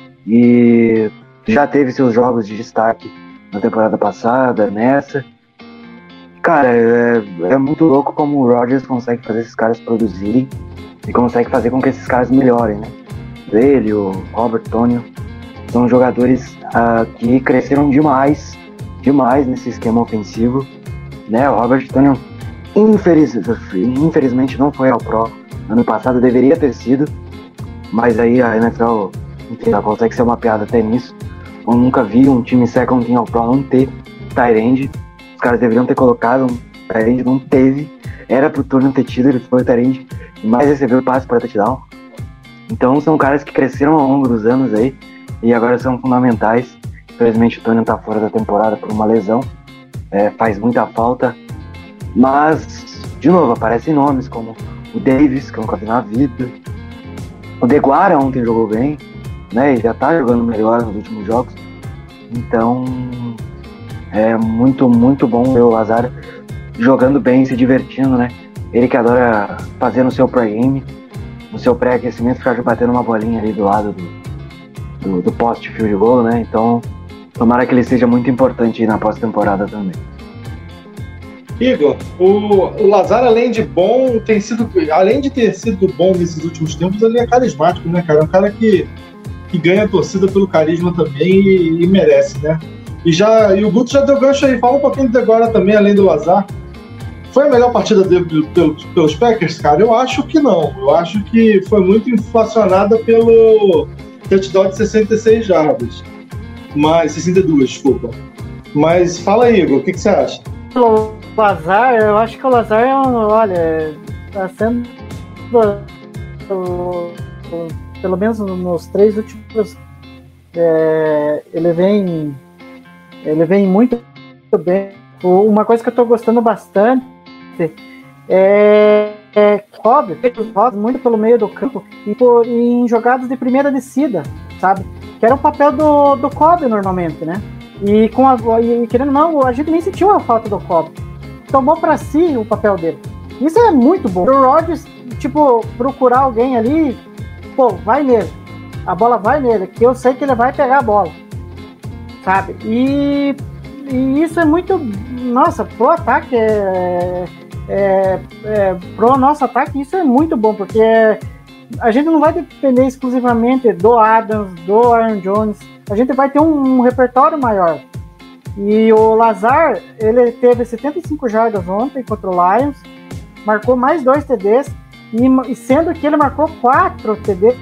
e já teve seus jogos de destaque na temporada passada, nessa. Cara, é, é muito louco como o Rodgers consegue fazer esses caras produzirem e consegue fazer com que esses caras melhorem, né? Ele, o Robert Tonyan, são jogadores uh, que cresceram demais, demais nesse esquema ofensivo, né? O Robert Tonyan, infeliz, infelizmente, não foi ao Pro. Ano passado deveria ter sido, mas aí a N F L, enfim, ela consegue ser uma piada até nisso. Eu nunca vi um time second team ao Pro não ter tight end. Os caras deveriam ter colocado um tight end, não teve. Era pro Tonyan ter tido, ele foi o tight end e mais recebeu passe para touchdown. Então são caras que cresceram ao longo dos anos aí e agora são fundamentais. Infelizmente o Tonyan tá fora da temporada por uma lesão, é, faz muita falta. Mas, de novo, aparecem nomes como o Davis, que eu nunca vi na vida. O Deguara ontem jogou bem, né? Ele já tá jogando melhor nos últimos jogos. Então, é muito, muito bom ver o Lazar jogando bem, se divertindo, né? Ele que adora fazer no seu pré-game, no seu pré-aquecimento, ficar batendo uma bolinha ali do lado do, do, do poste field goal, né? Então, tomara que ele seja muito importante aí na pós-temporada também. Igor, o, o Lazar, além de bom, tem sido, além de ter sido bom nesses últimos tempos, ele é carismático, né, cara? É um cara que, que ganha a torcida pelo carisma também e, e merece, né? E, já, e o Guto já deu gancho aí, fala um pouquinho de agora também, além do Lazar. Foi a melhor partida dele pelos, pelos Packers, cara? Eu acho que não. Eu acho que foi muito inflacionada pelo touchdown de sessenta e seis jardas. Mas, sessenta e duas, desculpa. Mas fala aí, Igor, o que, que você acha? O Lazar, eu acho que o Lazar é um, olha, tá sendo pelo menos nos três últimos é, ele vem ele vem muito bem. Uma coisa que eu tô gostando bastante é, é Cobb, roda muito pelo meio do campo e por, em jogadas de primeira descida, sabe? Que era o papel do, do Cobb normalmente, né? E, com a, e querendo ou não, a gente nem sentiu a falta do Cobb. Tomou pra si o papel dele. Isso é muito bom. O Rodgers, tipo, procurar alguém ali, pô, vai nele. A bola vai nele, que eu sei que ele vai pegar a bola. Sabe? E, e isso é muito... Nossa, pro ataque, é, é, é, pro nosso ataque, isso é muito bom, porque a gente não vai depender exclusivamente do Adams, do Aaron Jones. A gente vai ter um, um repertório maior. E o Lazar, ele teve setenta e cinco jardas ontem contra o Lions, marcou mais dois T Ds, e, e sendo que ele marcou quatro T Ds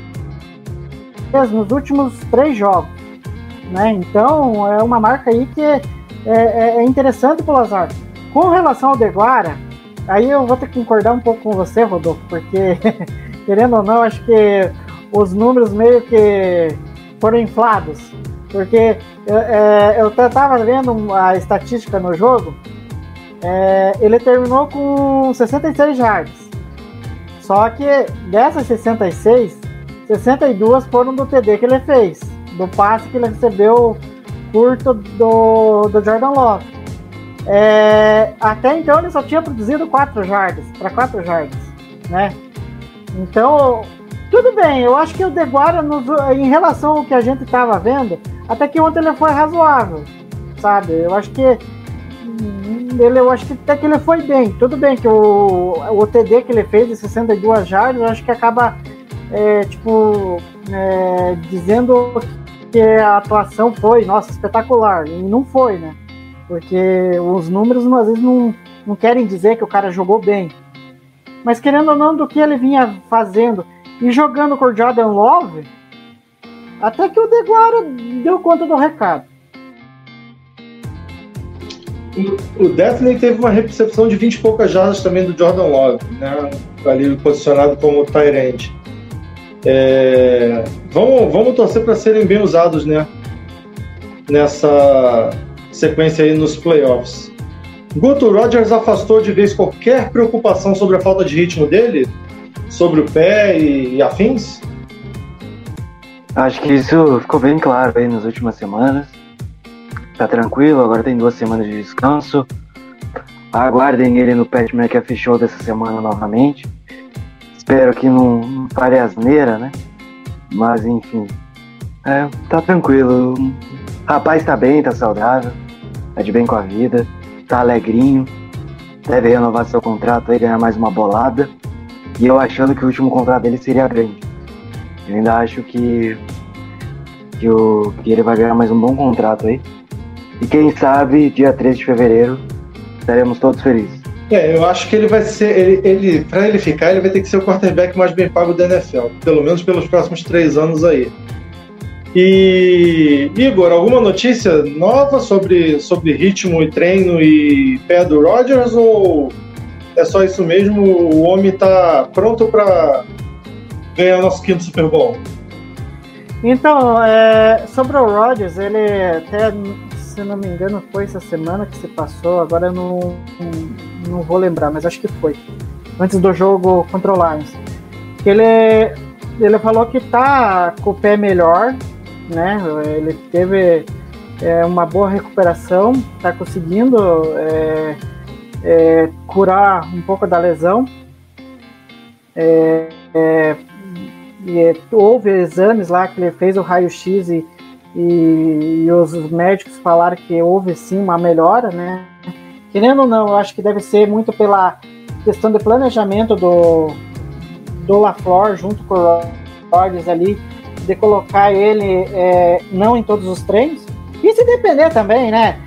nos últimos três jogos, né? Então, é uma marca aí que é, é, é interessante pro Lazar. Com relação ao Deguara, aí eu vou ter que concordar um pouco com você, Rodolfo, porque, querendo ou não, acho que os números meio que foram inflados, porque eu, é, eu tava vendo a estatística no jogo, é, ele terminou com sessenta e seis jardas, só que dessas sessenta e seis, sessenta e duas foram do T D que ele fez, do passe que ele recebeu curto do, do Jordan Love. É, até então ele só tinha produzido quatro jardas, para quatro jardas, né? Então, tudo bem, eu acho que o Deguara, em relação ao que a gente estava vendo, até que ontem ele foi razoável, sabe? Eu acho que ele, eu acho que até que ele foi bem. Tudo bem que o, o T D que ele fez de sessenta e duas jardas, eu acho que acaba é, tipo é, dizendo que a atuação foi, nossa, espetacular, e não foi, né? Porque os números às vezes não, não querem dizer que o cara jogou bem. Mas querendo ou não, do que ele vinha fazendo e jogando com o Jordan Love, até que o Deguara deu conta do recado. O Destiny teve uma recepção de vinte e poucas jardas também do Jordan Love, né? Ali posicionado como tight end. É, vamos, vamos torcer para serem bem usados, né? Nessa sequência aí nos playoffs. Guto, Rodgers afastou de vez qualquer preocupação sobre a falta de ritmo dele? Sobre o pé e, e afins? Acho que isso ficou bem claro aí nas últimas semanas. Tá tranquilo, agora tem duas semanas de descanso. Aguardem ele no Pat McAfee Show dessa semana novamente. Espero que não, não pare asneira, né? Mas enfim, é, tá tranquilo. O rapaz tá bem, tá saudável, tá de bem com a vida, tá alegrinho. Deve renovar seu contrato aí, ganhar mais uma bolada. E eu achando que o último contrato dele seria grande. Eu ainda acho que, que, o, que ele vai ganhar mais um bom contrato aí. E quem sabe, dia treze de fevereiro, estaremos todos felizes. É, eu acho que ele vai ser, ele, ele, pra ele ficar, ele vai ter que ser o quarterback mais bem pago da N F L, pelo menos pelos próximos três anos aí. E, Igor, alguma notícia nova sobre, sobre ritmo e treino e pé do Rodgers, ou é só isso mesmo, o homem tá pronto para ganhar nosso quinto Super Bowl? Então, é, sobre o Rodgers, ele até, se não me engano, foi essa semana que se passou, agora eu não, não vou lembrar, mas acho que foi, antes do jogo contra o Lions. Ele, ele falou que tá com o pé melhor, né? Ele teve é, uma boa recuperação, tá conseguindo é, é, curar um pouco da lesão. É, é, e houve exames lá que ele fez o raio-x e, e, e os médicos falaram que houve sim uma melhora, né? Querendo ou não, eu acho que deve ser muito pela questão de planejamento do, do LaFleur junto com o Rodgers ali, de colocar ele é, não em todos os treinos. E se depender também, né?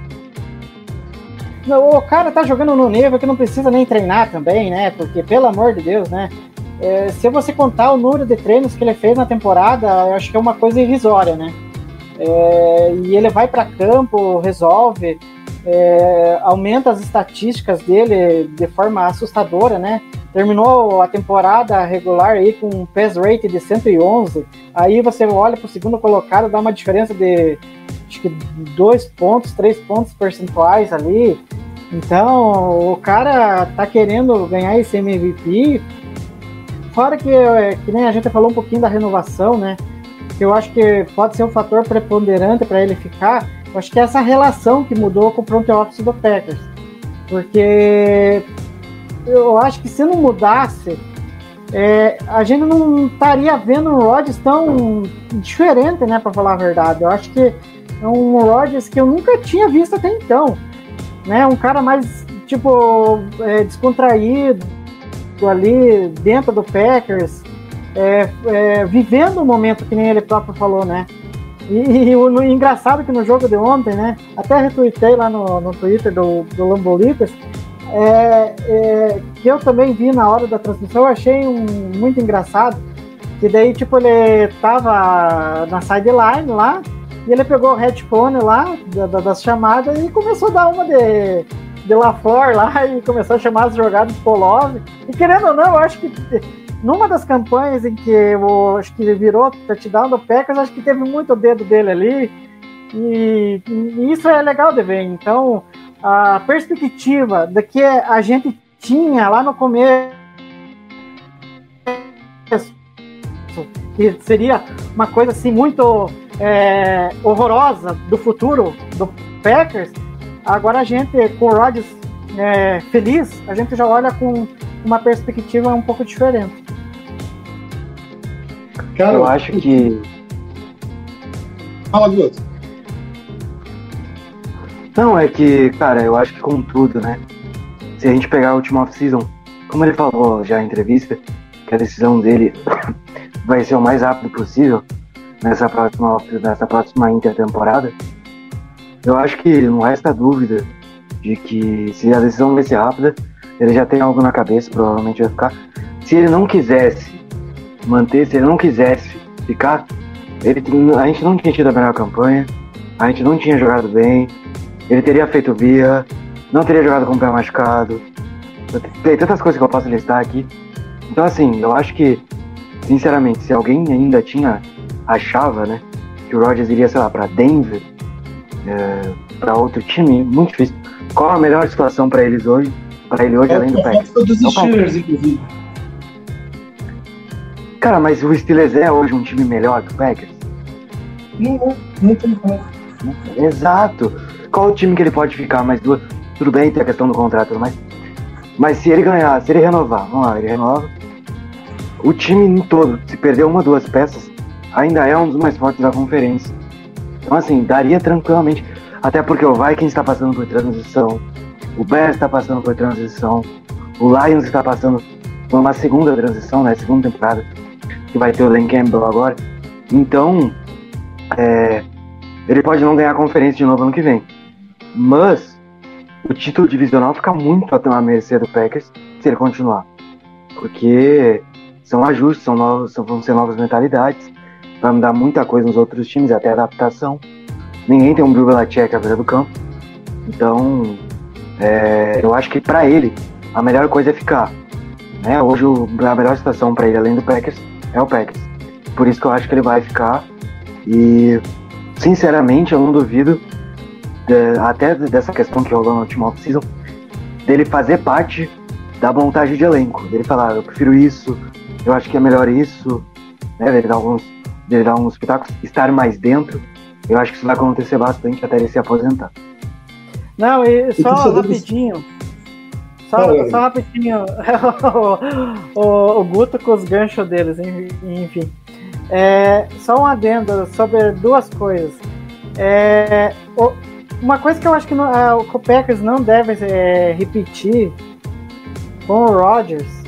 O cara tá jogando no nível que não precisa nem treinar também, né? Porque, pelo amor de Deus, né? É, se você contar o número de treinos que ele fez na temporada, eu acho que é uma coisa irrisória, né? É, e ele vai para campo, resolve, é, aumenta as estatísticas dele de forma assustadora, né? Terminou a temporada regular aí com um pass rate de cento e onze, aí você olha para o segundo colocado, dá uma diferença de acho que dois pontos, três pontos percentuais ali. Então o cara tá querendo ganhar esse M V P. Fora que, que nem a gente falou um pouquinho da renovação, né? Que eu acho que pode ser um fator preponderante para ele ficar. Eu acho que é essa relação que mudou com o front office do Packers. Porque eu acho que se não mudasse, é, a gente não estaria vendo um Rodgers tão diferente, né? Para falar a verdade. Eu acho que é um Rodgers que eu nunca tinha visto até então. Né? Um cara mais, tipo, é, descontraído ali dentro do Packers, é, é, vivendo o momento que nem ele próprio falou, né? E, e o no, engraçado que no jogo de ontem, né? Até retuitei lá no, no Twitter do, do Lambolitas, é, é, que eu também vi na hora da transmissão, eu achei um, muito engraçado, que daí, tipo, ele tava na sideline lá, e ele pegou o headphone lá, da, da, das chamadas, e começou a dar uma de... de LaFleur lá e começou a chamar as jogadas de Polov. E querendo ou não, eu acho que numa das campanhas em que eu acho que ele virou touchdown do Packers, acho que teve muito dedo dele ali. E, e isso é legal de ver. Então, a perspectiva da que a gente tinha lá no começo, que seria uma coisa assim muito é, horrorosa do futuro do Packers, agora a gente, com o Rodgers é, feliz, a gente já olha com uma perspectiva um pouco diferente. Cara, eu acho que... Fala, Guto. Não, é que, cara, eu acho que com tudo, né? Se a gente pegar a última off-season, como ele falou já em entrevista, que a decisão dele vai ser o mais rápido possível nessa próxima, nessa próxima intertemporada, eu acho que não resta dúvida de que se a decisão vai ser rápida, ele já tem algo na cabeça, provavelmente vai ficar. Se ele não quisesse manter, se ele não quisesse ficar, ele, a gente não tinha tido a melhor campanha, a gente não tinha jogado bem, ele teria feito birra, não teria jogado com o pé machucado. Tem tantas coisas que eu posso listar aqui. Então, assim, eu acho que, sinceramente, se alguém ainda tinha, achava, né, que o Rodgers iria, sei lá, pra Denver, é, pra outro time, muito difícil. Qual a melhor situação pra eles hoje? Pra ele hoje, É além do o Packers? dos É o Steelers, inclusive. Cara, mas o Steelers é hoje um time melhor que o Packers? Não, não tem como. Exato. Qual o time que ele pode ficar mais duas? Tudo bem, tem a questão do contrato, mas, mas se ele ganhar, se ele renovar, vamos lá, ele renova. O time em todo, se perder uma, duas peças, ainda é um dos mais fortes da conferência. Então, assim, daria tranquilamente. Até porque o Vikings está passando por transição, o Bears está passando por transição, o Lions está passando por uma segunda transição, né? Segunda temporada, que vai ter o Len Campbell agora. Então, é, ele pode não ganhar a conferência de novo ano que vem. Mas o título divisional fica muito à mercê do Packers se ele continuar. Porque são ajustes, são novos, são, vão ser novas mentalidades, vai mudar muita coisa nos outros times, até adaptação. Ninguém tem um Bill Belichick à beira do campo. Então, é, eu acho que pra ele, a melhor coisa é ficar. Né? Hoje, o, a melhor situação pra ele, além do Packers, é o Packers. Por isso que eu acho que ele vai ficar. E, sinceramente, eu não duvido, de, até dessa questão que rolou no último off-season, dele fazer parte da montagem de elenco. Dele falar, eu prefiro isso, eu acho que é melhor isso. Né? Dele dar alguns, dele dar uns pitacos, estar mais dentro. Eu acho que isso vai acontecer bastante até ele se aposentar. Não, e só isso rapidinho. Só, Fala, só rapidinho. o, o, o Guto com os ganchos deles, enfim. É, só um adendo sobre duas coisas. É, o, uma coisa que eu acho que não, a, o Packers não deve é, repetir com o Rodgers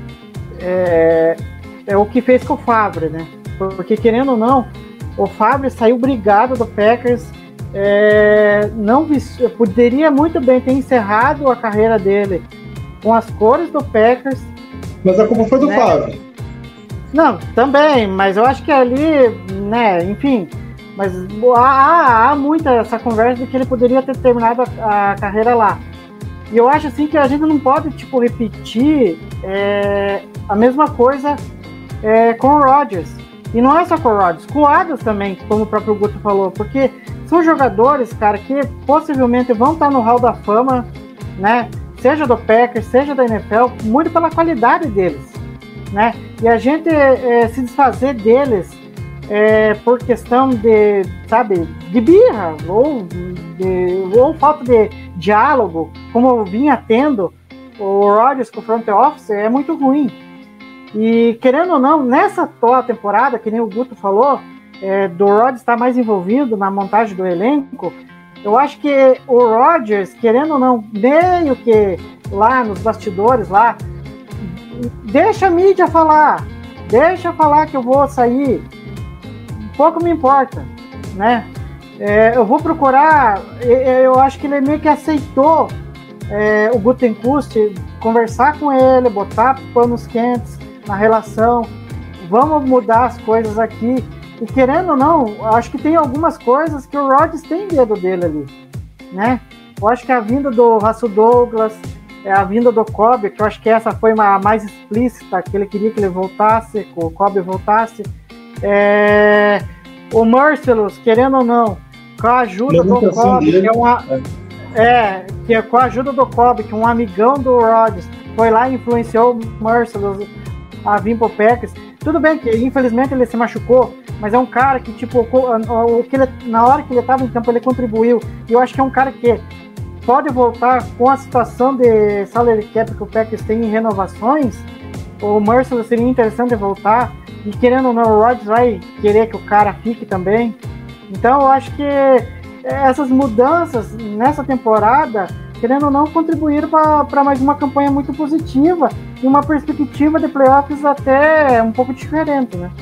é, é o que fez com o Favre, né? Porque, querendo ou não, o Favre saiu brigado do Packers, é, não poderia muito bem ter encerrado a carreira dele com as cores do Packers. Mas a culpa foi do né? Favre. Não, também, mas eu acho que ali, né, enfim, mas há, há muita essa conversa de que ele poderia ter terminado a, a carreira lá. E eu acho assim que a gente não pode, tipo, repetir é, a mesma coisa é, com o Rodgers. E não é só com o Rodgers, com o Adams também, como o próprio Guto falou, porque são jogadores, cara, que possivelmente vão estar no Hall da Fama, né? Seja do Packers, seja da N F L, muito pela qualidade deles, né? E a gente é, se desfazer deles é, por questão de, sabe, de birra, ou, de, ou falta de diálogo, como eu vinha tendo o Rodgers com o front office, é muito ruim. E, querendo ou não, nessa atual temporada, que nem o Guto falou, é, do Rodgers estar mais envolvido na montagem do elenco, eu acho que o Rodgers, querendo ou não, meio que lá nos bastidores, lá, deixa a mídia falar, deixa falar que eu vou sair, pouco me importa, né? É, eu vou procurar, eu acho que ele meio que aceitou é, o Gutekunst, conversar com ele, botar panos quentes na relação, vamos mudar as coisas aqui. E querendo ou não, acho que tem algumas coisas que o Rodgers tem medo dele ali, né? Eu acho que a vinda do Russell Douglas, a vinda do Cobb, que eu acho que essa foi uma mais explícita, que ele queria que ele voltasse, que o Cobb voltasse. É, o Merciless, querendo ou não, com a ajuda do Cobb, que é uma... É, que é com a ajuda do Cobb, que um amigão do Rodgers foi lá e influenciou o Merciless a vir pro Packers. Tudo bem que infelizmente ele se machucou, mas é um cara que, tipo, o que ele, na hora que ele estava em campo, ele contribuiu. E eu acho que é um cara que pode voltar com a situação de salary cap que o Packers tem em renovações. O Merciless seria interessante voltar. E querendo ou não, o Rodgers vai querer que o cara fique também. Então eu acho que essas mudanças nessa temporada, querendo ou não, contribuíram para mais uma campanha muito positiva e uma perspectiva de playoffs até um pouco diferente, né?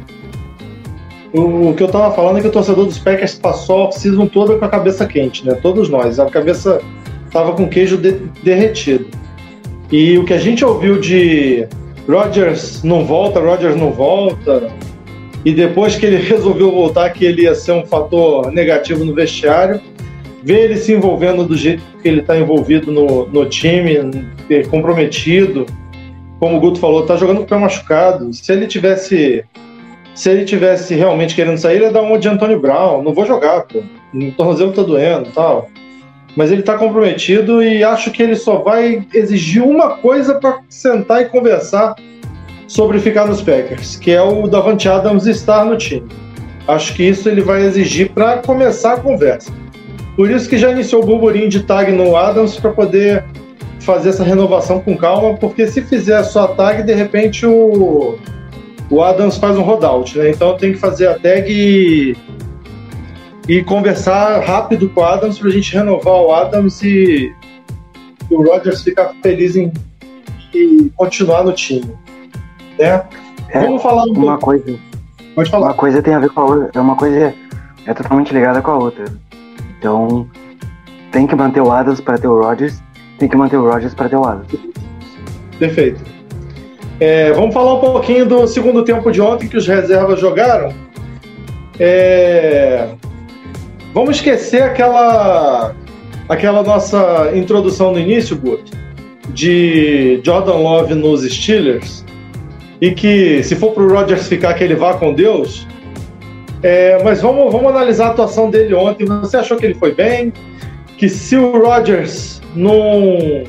O, o que eu tava falando é que o torcedor dos Packers passou a off-season toda com a cabeça quente, né? Todos nós. A cabeça tava com queijo de, derretido. E o que a gente ouviu de Rodgers não volta, Rodgers não volta, e depois que ele resolveu voltar, que ele ia ser um fator negativo no vestiário, ver ele se envolvendo do jeito que ele está envolvido no, no time, comprometido, como o Guto falou, tá jogando com o pé machucado. Se ele tivesse se ele tivesse realmente querendo sair, ele ia dar uma de Antônio Brown, não vou jogar, pô, o tornozelo tá doendo e tal. Mas ele tá comprometido e acho que ele só vai exigir uma coisa para sentar e conversar sobre ficar nos Packers, que é o Davante Adams estar no time. Acho que isso ele vai exigir para começar a conversa. Por isso que já iniciou o burburinho de tag no Adams para poder fazer essa renovação com calma, porque se fizer só a tag, de repente o, o Adams faz um rollout, né? Então tem que fazer a tag e, e conversar rápido com o Adams para a gente renovar o Adams e, e o Rodgers ficar feliz em, em continuar no time, né? É, Vamos falar um uma pouco. coisa. Pode falar. Uma coisa tem a ver com a outra, é uma coisa é totalmente ligada com a outra. Então, tem que manter o Adams para ter o Rodgers, tem que manter o Rodgers para ter o Adams. Perfeito. É, vamos falar um pouquinho do segundo tempo de ontem que os reservas jogaram. É, vamos esquecer aquela, aquela nossa introdução no início, Guto, de Jordan Love nos Steelers, e que se for pro Rodgers ficar, que ele vá com Deus. É, mas vamos, vamos analisar a atuação dele ontem. Você achou que ele foi bem? Que se o Rodgers num,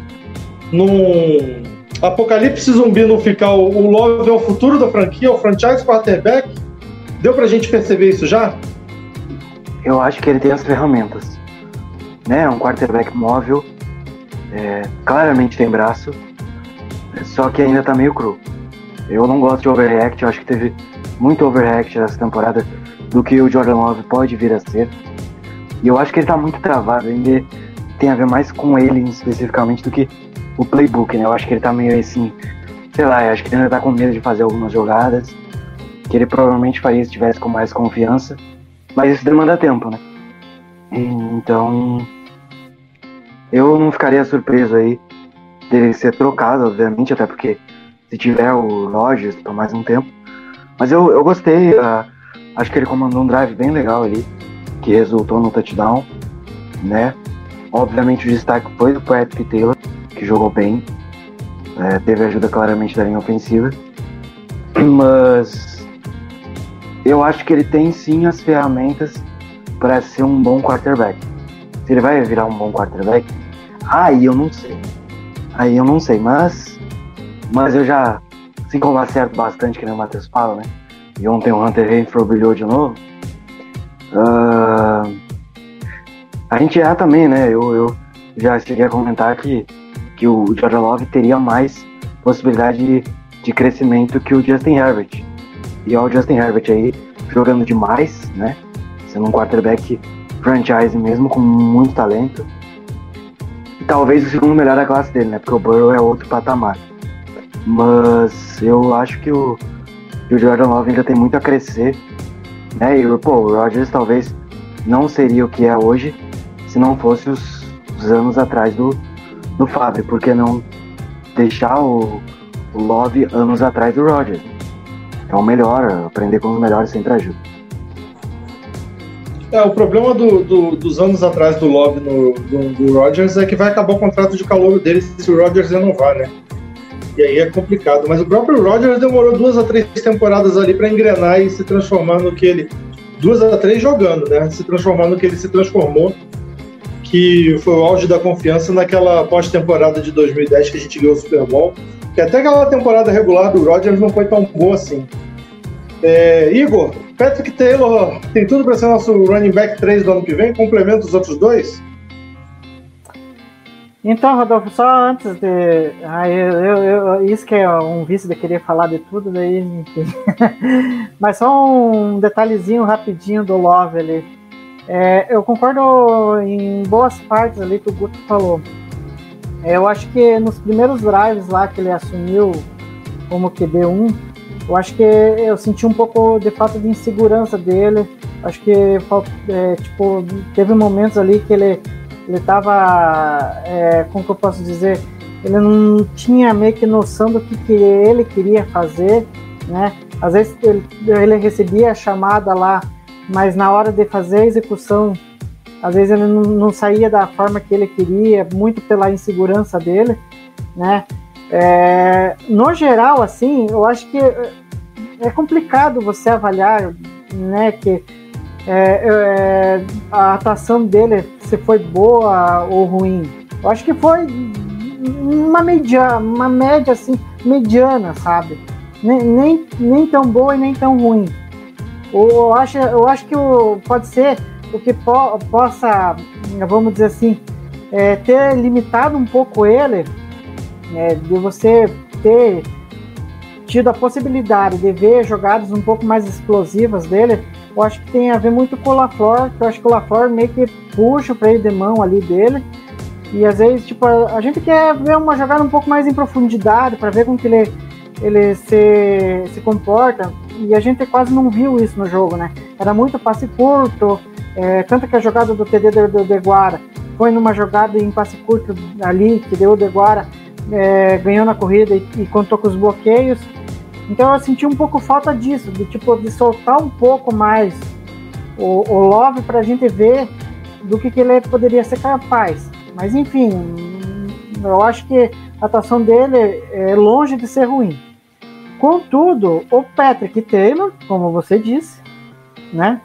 num apocalipse zumbi não ficar, o, o Love é o futuro da franquia, o franchise quarterback? Deu pra gente perceber isso já? Eu acho que ele tem as ferramentas, né? Um quarterback móvel, é, claramente tem braço, só que ainda tá meio cru. Eu não gosto de overreact, eu acho que teve muito overreact nessa temporada do que o Jordan Love pode vir a ser. E eu acho que ele tá muito travado, ainda tem a ver mais com ele especificamente do que o playbook, né? Eu acho que ele tá meio assim, sei lá, eu acho que ele ainda tá com medo de fazer algumas jogadas, que ele provavelmente faria se tivesse com mais confiança, mas isso demanda tempo, né? Então, eu não ficaria surpreso aí dele ser trocado, obviamente, até porque se tiver o Rodgers por mais um tempo. Mas eu, eu gostei, uh, acho que ele comandou um drive bem legal ali, que resultou no touchdown, né? Obviamente o destaque foi do Patrick Taylor, que jogou bem, é, teve ajuda claramente da linha ofensiva, mas eu acho que ele tem sim as ferramentas para ser um bom quarterback. Se ele vai virar um bom quarterback, aí eu não sei, aí eu não sei, mas, mas eu já, assim como acerto bastante, que nem o Matheus fala, né? E ontem o Hunter Renfrow brilhou de novo. Uh, a gente erra também, né? Eu, eu já cheguei a comentar que, que o Jordan Love teria mais possibilidade de, de crescimento que o Justin Herbert. E ó, o Justin Herbert aí jogando demais, né? Sendo um quarterback franchise mesmo, com muito talento. E talvez o segundo melhor da classe dele, né? Porque o Burrow é outro patamar. Mas eu acho que o, que o Jordan Love ainda tem muito a crescer, né? E pô, o Rodgers talvez não seria o que é hoje se não fosse os, os anos atrás do, do Favre. Por que não deixar o, o Love anos atrás do Rodgers? É o melhor, aprender com os melhores sempre ajuda. É, o problema do, do, dos anos atrás do Love no, do, do Rodgers é que vai acabar o contrato de calouro dele se o Rodgers renovar, né? E aí é complicado. Mas o próprio Rodgers demorou duas a três temporadas ali para engrenar e se transformar no que ele... Duas a três jogando, né? Se transformar no que ele se transformou, que foi o auge da confiança naquela pós-temporada de dois mil e dez que a gente ganhou o Super Bowl. Que até aquela temporada regular do Rodgers não foi tão boa assim. É, Igor, Patrick Taylor tem tudo para ser nosso running back três do ano que vem? Complementa os outros dois? Então, Rodolfo, só antes de... Ah, eu, eu, eu, isso que é um vício de querer falar de tudo, daí, enfim. Mas só um detalhezinho rapidinho do Love ali. É, eu concordo em boas partes ali que o Guto falou. É, eu acho que nos primeiros drives lá que ele assumiu como Q B um, eu acho que eu senti um pouco de falta de insegurança dele. Acho que é, tipo, teve momentos ali que ele ele estava, é, como que eu posso dizer, ele não tinha meio que noção do que, que ele queria fazer, né? Às vezes ele, ele recebia a chamada lá, mas na hora de fazer a execução às vezes ele não, não saía da forma que ele queria, muito pela insegurança dele, né? É, no geral, assim, eu acho que é complicado você avaliar, né, que é, é, a atuação dele, se foi boa ou ruim. Eu acho que foi uma média, uma média assim, mediana, sabe? Nem, nem, nem tão boa e nem tão ruim. Eu acho, eu acho que o, pode ser o que po, possa, vamos dizer assim, é, ter limitado um pouco ele, é, de você ter tido a possibilidade de ver jogadas um pouco mais explosivas dele. Eu acho que tem a ver muito com o LaFleur, que eu acho que o LaFleur meio que puxa o freio de mão ali dele, e às vezes, tipo, a, a gente quer ver uma jogada um pouco mais em profundidade, para ver como que ele, ele se, se comporta, e a gente quase não viu isso no jogo, né? Era muito passe curto, é, tanto que a jogada do T D do Deguara foi numa jogada em passe curto ali, que deu o Deguara, é, ganhou na corrida e, e contou com os bloqueios. Então eu senti um pouco falta disso, de, tipo, de soltar um pouco mais o, o Love pra gente ver do que, que ele poderia ser capaz. Mas enfim, eu acho que a atuação dele é longe de ser ruim. Contudo, o Patrick Taylor, como você disse, né?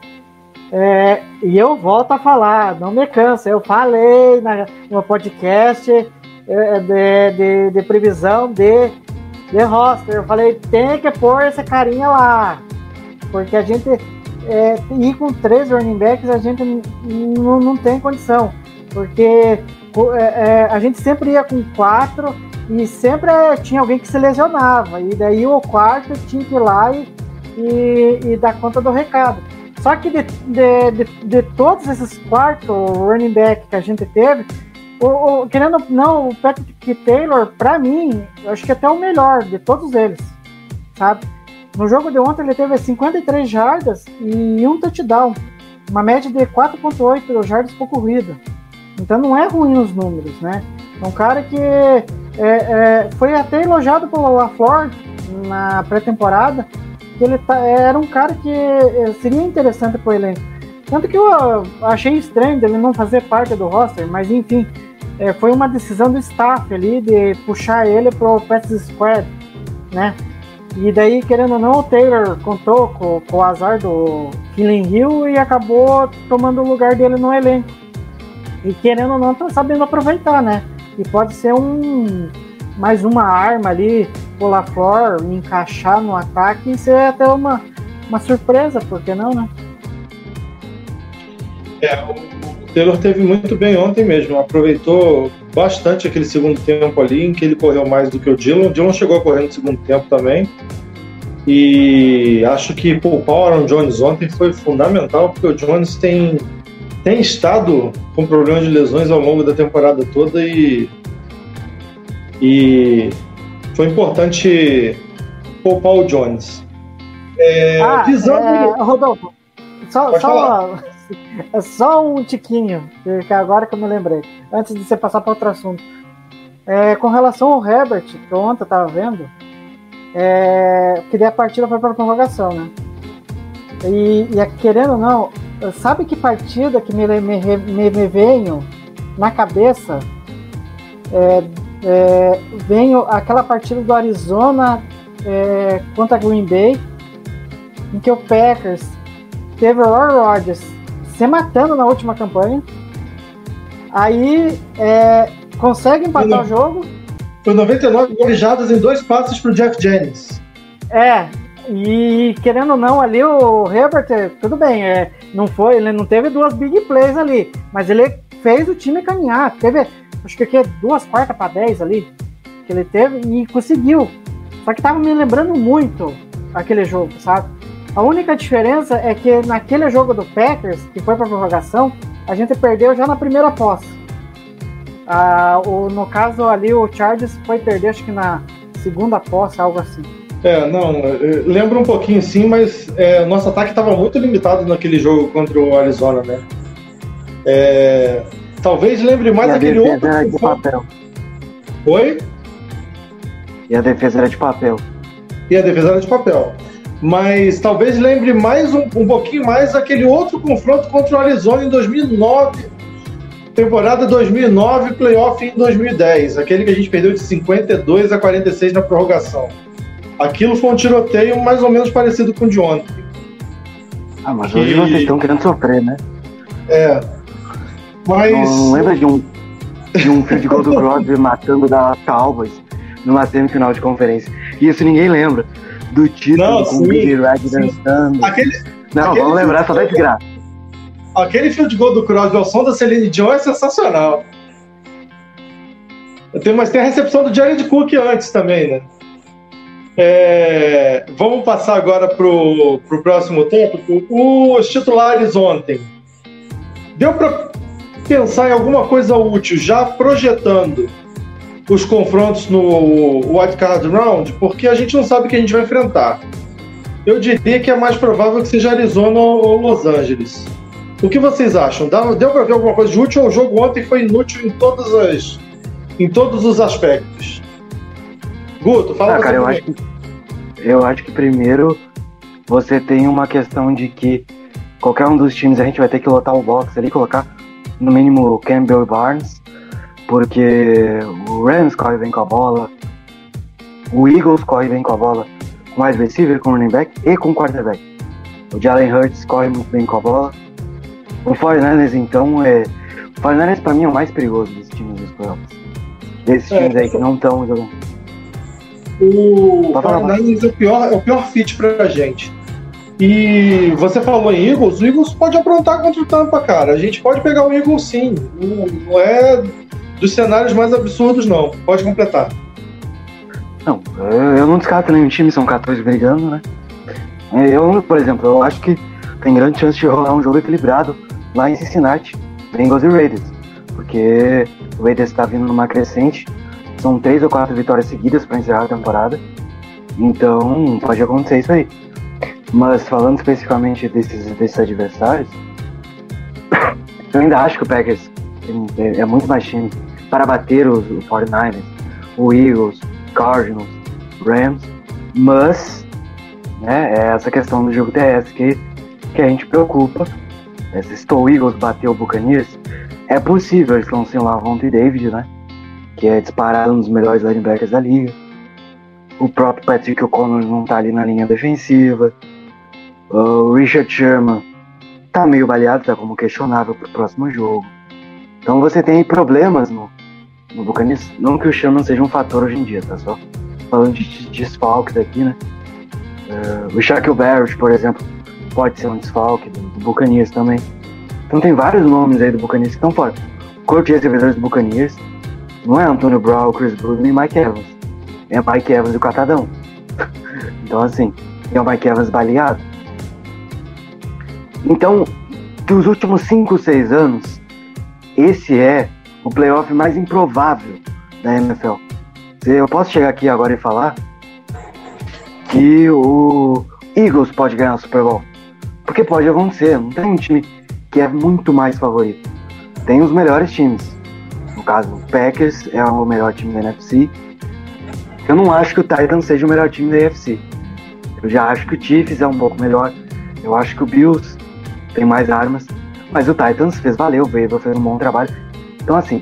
É, e eu volto a falar, não me canso, eu falei na, no podcast é, de, de, de previsão de de roster, eu falei, tem que pôr essa carinha lá, porque a gente é, ir com três running backs, a gente não, não tem condição, porque é, é, a gente sempre ia com quatro e sempre é, tinha alguém que se lesionava, e daí o quarto tinha que ir lá e, e, e dar conta do recado. Só que de, de, de, de todos esses quatro running back que a gente teve, O, o, querendo não, o Patrick Taylor, pra mim, eu acho que até o melhor de todos eles, sabe? No jogo de ontem ele teve cinquenta e três jardas e um touchdown, uma média de quatro vírgula oito jardas por corrida. Então não é ruim os números, né? É um cara que é, é, foi até elogiado pelo LaFleur na pré-temporada, que ele tá, era um cara que seria interessante pro elenco. Tanto que eu achei estranho dele não fazer parte do roster, mas enfim, é, foi uma decisão do staff ali de puxar ele pro practice squad, né? E daí, querendo ou não, o Taylor contou com, com o azar do Killing Hill e acabou tomando o lugar dele no elenco. E querendo ou não, tá sabendo aproveitar, né? E pode ser um mais uma arma ali pro LaFleur encaixar no ataque e ser até uma, uma surpresa, por que não, né? É, o Taylor teve muito bem ontem mesmo, aproveitou bastante aquele segundo tempo ali, em que ele correu mais do que o Dillon. O Dillon chegou a correr no segundo tempo também, e acho que poupar o Aaron Jones ontem foi fundamental, porque o Jones tem, tem estado com problemas de lesões ao longo da temporada toda, e, e foi importante poupar o Jones. É, ah, visando... é, Rodolfo, só, só, só um tiquinho, que agora que eu me lembrei, antes de você passar para outro assunto. É, com relação ao Herbert, que ontem eu estava vendo, é, que daí a partida foi para a prorrogação, né? E, e querendo ou não, sabe que partida que me, me, me, me veio na cabeça? É, é, veio aquela partida do Arizona é, contra Green Bay, em que o Packers teve o Aaron Rodgers se matando na última campanha, aí é, consegue empatar o jogo. Foi noventa e nove jardas em dois passes pro Jeff Jennings. É, e querendo ou não, ali o Herbert, tudo bem, é, não foi, ele não teve duas big plays ali, mas ele fez o time caminhar, teve, acho que aqui duas quartas para dez ali, que ele teve e conseguiu. Só que tava me lembrando muito aquele jogo, sabe? A única diferença é que naquele jogo do Packers, que foi para prorrogação, a gente perdeu já na primeira posse. Ah, o, no caso ali, o Chargers foi perder, acho que na segunda posse, algo assim. É, não, lembra um pouquinho sim, mas é, nosso ataque estava muito limitado naquele jogo contra o Arizona, né? É, talvez lembre mais aquele outro. Era de papel. Oi? E a defesa era de papel. E a defesa era de papel. mas talvez lembre mais um, um pouquinho mais aquele outro confronto contra o Arizona em dois mil e nove, temporada dois mil e nove, playoff em dois mil e dez, aquele que a gente perdeu de cinquenta e dois a quarenta e seis na prorrogação. Aquilo foi um tiroteio mais ou menos parecido com o de ontem. Ah, mas hoje e... vocês estão querendo sofrer, né? É. Mas... Não lembra de um, de um field goal do Crosby matando da Cowboys numa semifinal de conferência? Isso ninguém lembra. Do título não, com o Big Red dançando. Aquele, não, aquele vamos lembrar, só da desgraça. Aquele field goal do Crosby ao som da Celine Dion é sensacional. Tem, mas tem a recepção do Jared Cook antes também, né? É, vamos passar agora pro, pro próximo tópico. Os titulares ontem. Deu para pensar em alguma coisa útil, já projetando os confrontos no Wild Card Round, porque a gente não sabe o que a gente vai enfrentar. Eu diria que é mais provável que seja Arizona ou Los Angeles. O que vocês acham? Deu para ver alguma coisa de útil ou o jogo ontem foi inútil em, todas as, em todos os aspectos? Guto, fala ah, cara, eu mim. acho que eu acho que primeiro você tem uma questão de que qualquer um dos times a gente vai ter que lotar o box ali, colocar no mínimo o Campbell e Barnes, porque o Rams corre bem com a bola, o Eagles corre bem com a bola, com wide receiver, com running back e com quarterback. O Jalen Hurts corre muito bem com a bola. O forty-niners, então, é... O forty-niners pra mim é o mais perigoso desses times dos playoffs. Desses É, times aí que não estão jogando. O forty-niners é o pior, é o pior fit pra gente. E você falou em Eagles, o Eagles pode aprontar contra o Tampa, cara. A gente pode pegar o Eagles sim. Não, não é dos cenários mais absurdos, não. Pode completar. Não, eu não descarto nenhum time, são quatorze brigando, né? Eu, por exemplo, eu acho que tem grande chance de rolar um jogo equilibrado lá em Cincinnati, Bengals e Raiders. Porque o Raiders está vindo numa crescente, são três ou quatro vitórias seguidas para encerrar a temporada. Então, pode acontecer isso aí. Mas falando especificamente desses, desses adversários, eu ainda acho que o Packers é, é muito mais time para bater os, os forty-niners, o Eagles, Cardinals, Rams, mas né, é essa questão do jogo terrestre que, que a gente preocupa. Se o Eagles bater o Buccaneers, é possível, eles estão sem o Lavonte David, né, que é disparado um dos melhores linebackers da liga. O próprio Patrick O'Connor não tá ali na linha defensiva. O Richard Sherman tá meio baleado, tá como questionável pro próximo jogo. Então você tem problemas no, no Buccaneers. Não que o Sherman seja um fator hoje em dia, tá só falando de desfalques aqui, né? Uh, o Shaquille Barrett, por exemplo, pode ser um desfalque do, do Buccaneers também. Então tem vários nomes aí do Buccaneers que estão fora. O corpo de recebedores do Buccaneers não é Antonio Brown, Chris Brown nem Mike Evans. É Mike Evans e o Catadão. Então assim, é o Mike Evans baleado. Então, dos últimos cinco, seis anos, esse é o playoff mais improvável da N F L. Eu posso chegar aqui agora e falar que o Eagles pode ganhar o Super Bowl. Porque pode acontecer, não tem um time que é muito mais favorito. Tem os melhores times. No caso, o Packers é o melhor time da N F C. Eu não acho que o Titans seja o melhor time da A F C. Eu já acho que o Chiefs é um pouco melhor. Eu acho que o Bills tem mais armas. Mas o Titans fez valer, o Weaver fez um bom trabalho. Então assim,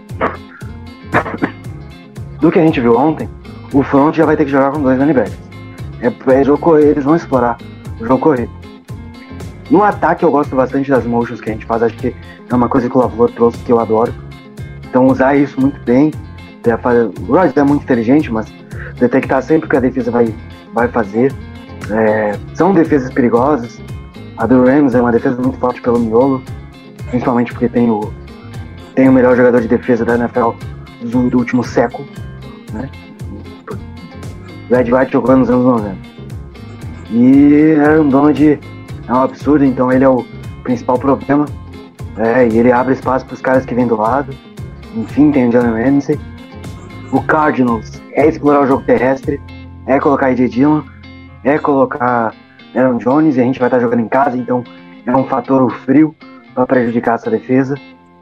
do que a gente viu ontem, o front já vai ter que jogar com dois linebackers. É, é jogo correr, eles vão explorar o jogo correr. No ataque eu gosto bastante das motions que a gente faz, acho que é uma coisa que o LaFleur trouxe que eu adoro. Então usar isso muito bem. O Rodgers é muito inteligente, mas detectar sempre o que a defesa vai, vai fazer. É, são defesas perigosas. A do Rams é uma defesa muito forte pelo miolo, principalmente porque tem o, tem o melhor jogador de defesa da N F L do, do último século, né? Red White jogando nos anos noventa. E Aaron Donald é um absurdo, então ele é o principal problema. É, e ele abre espaço para os caras que vêm do lado. Enfim, tem o Jalen Ramsey. O Cardinals é explorar o jogo terrestre, é colocar A J Dillon, é colocar Aaron Jones, e a gente vai estar jogando em casa, então é um fator frio para prejudicar essa defesa.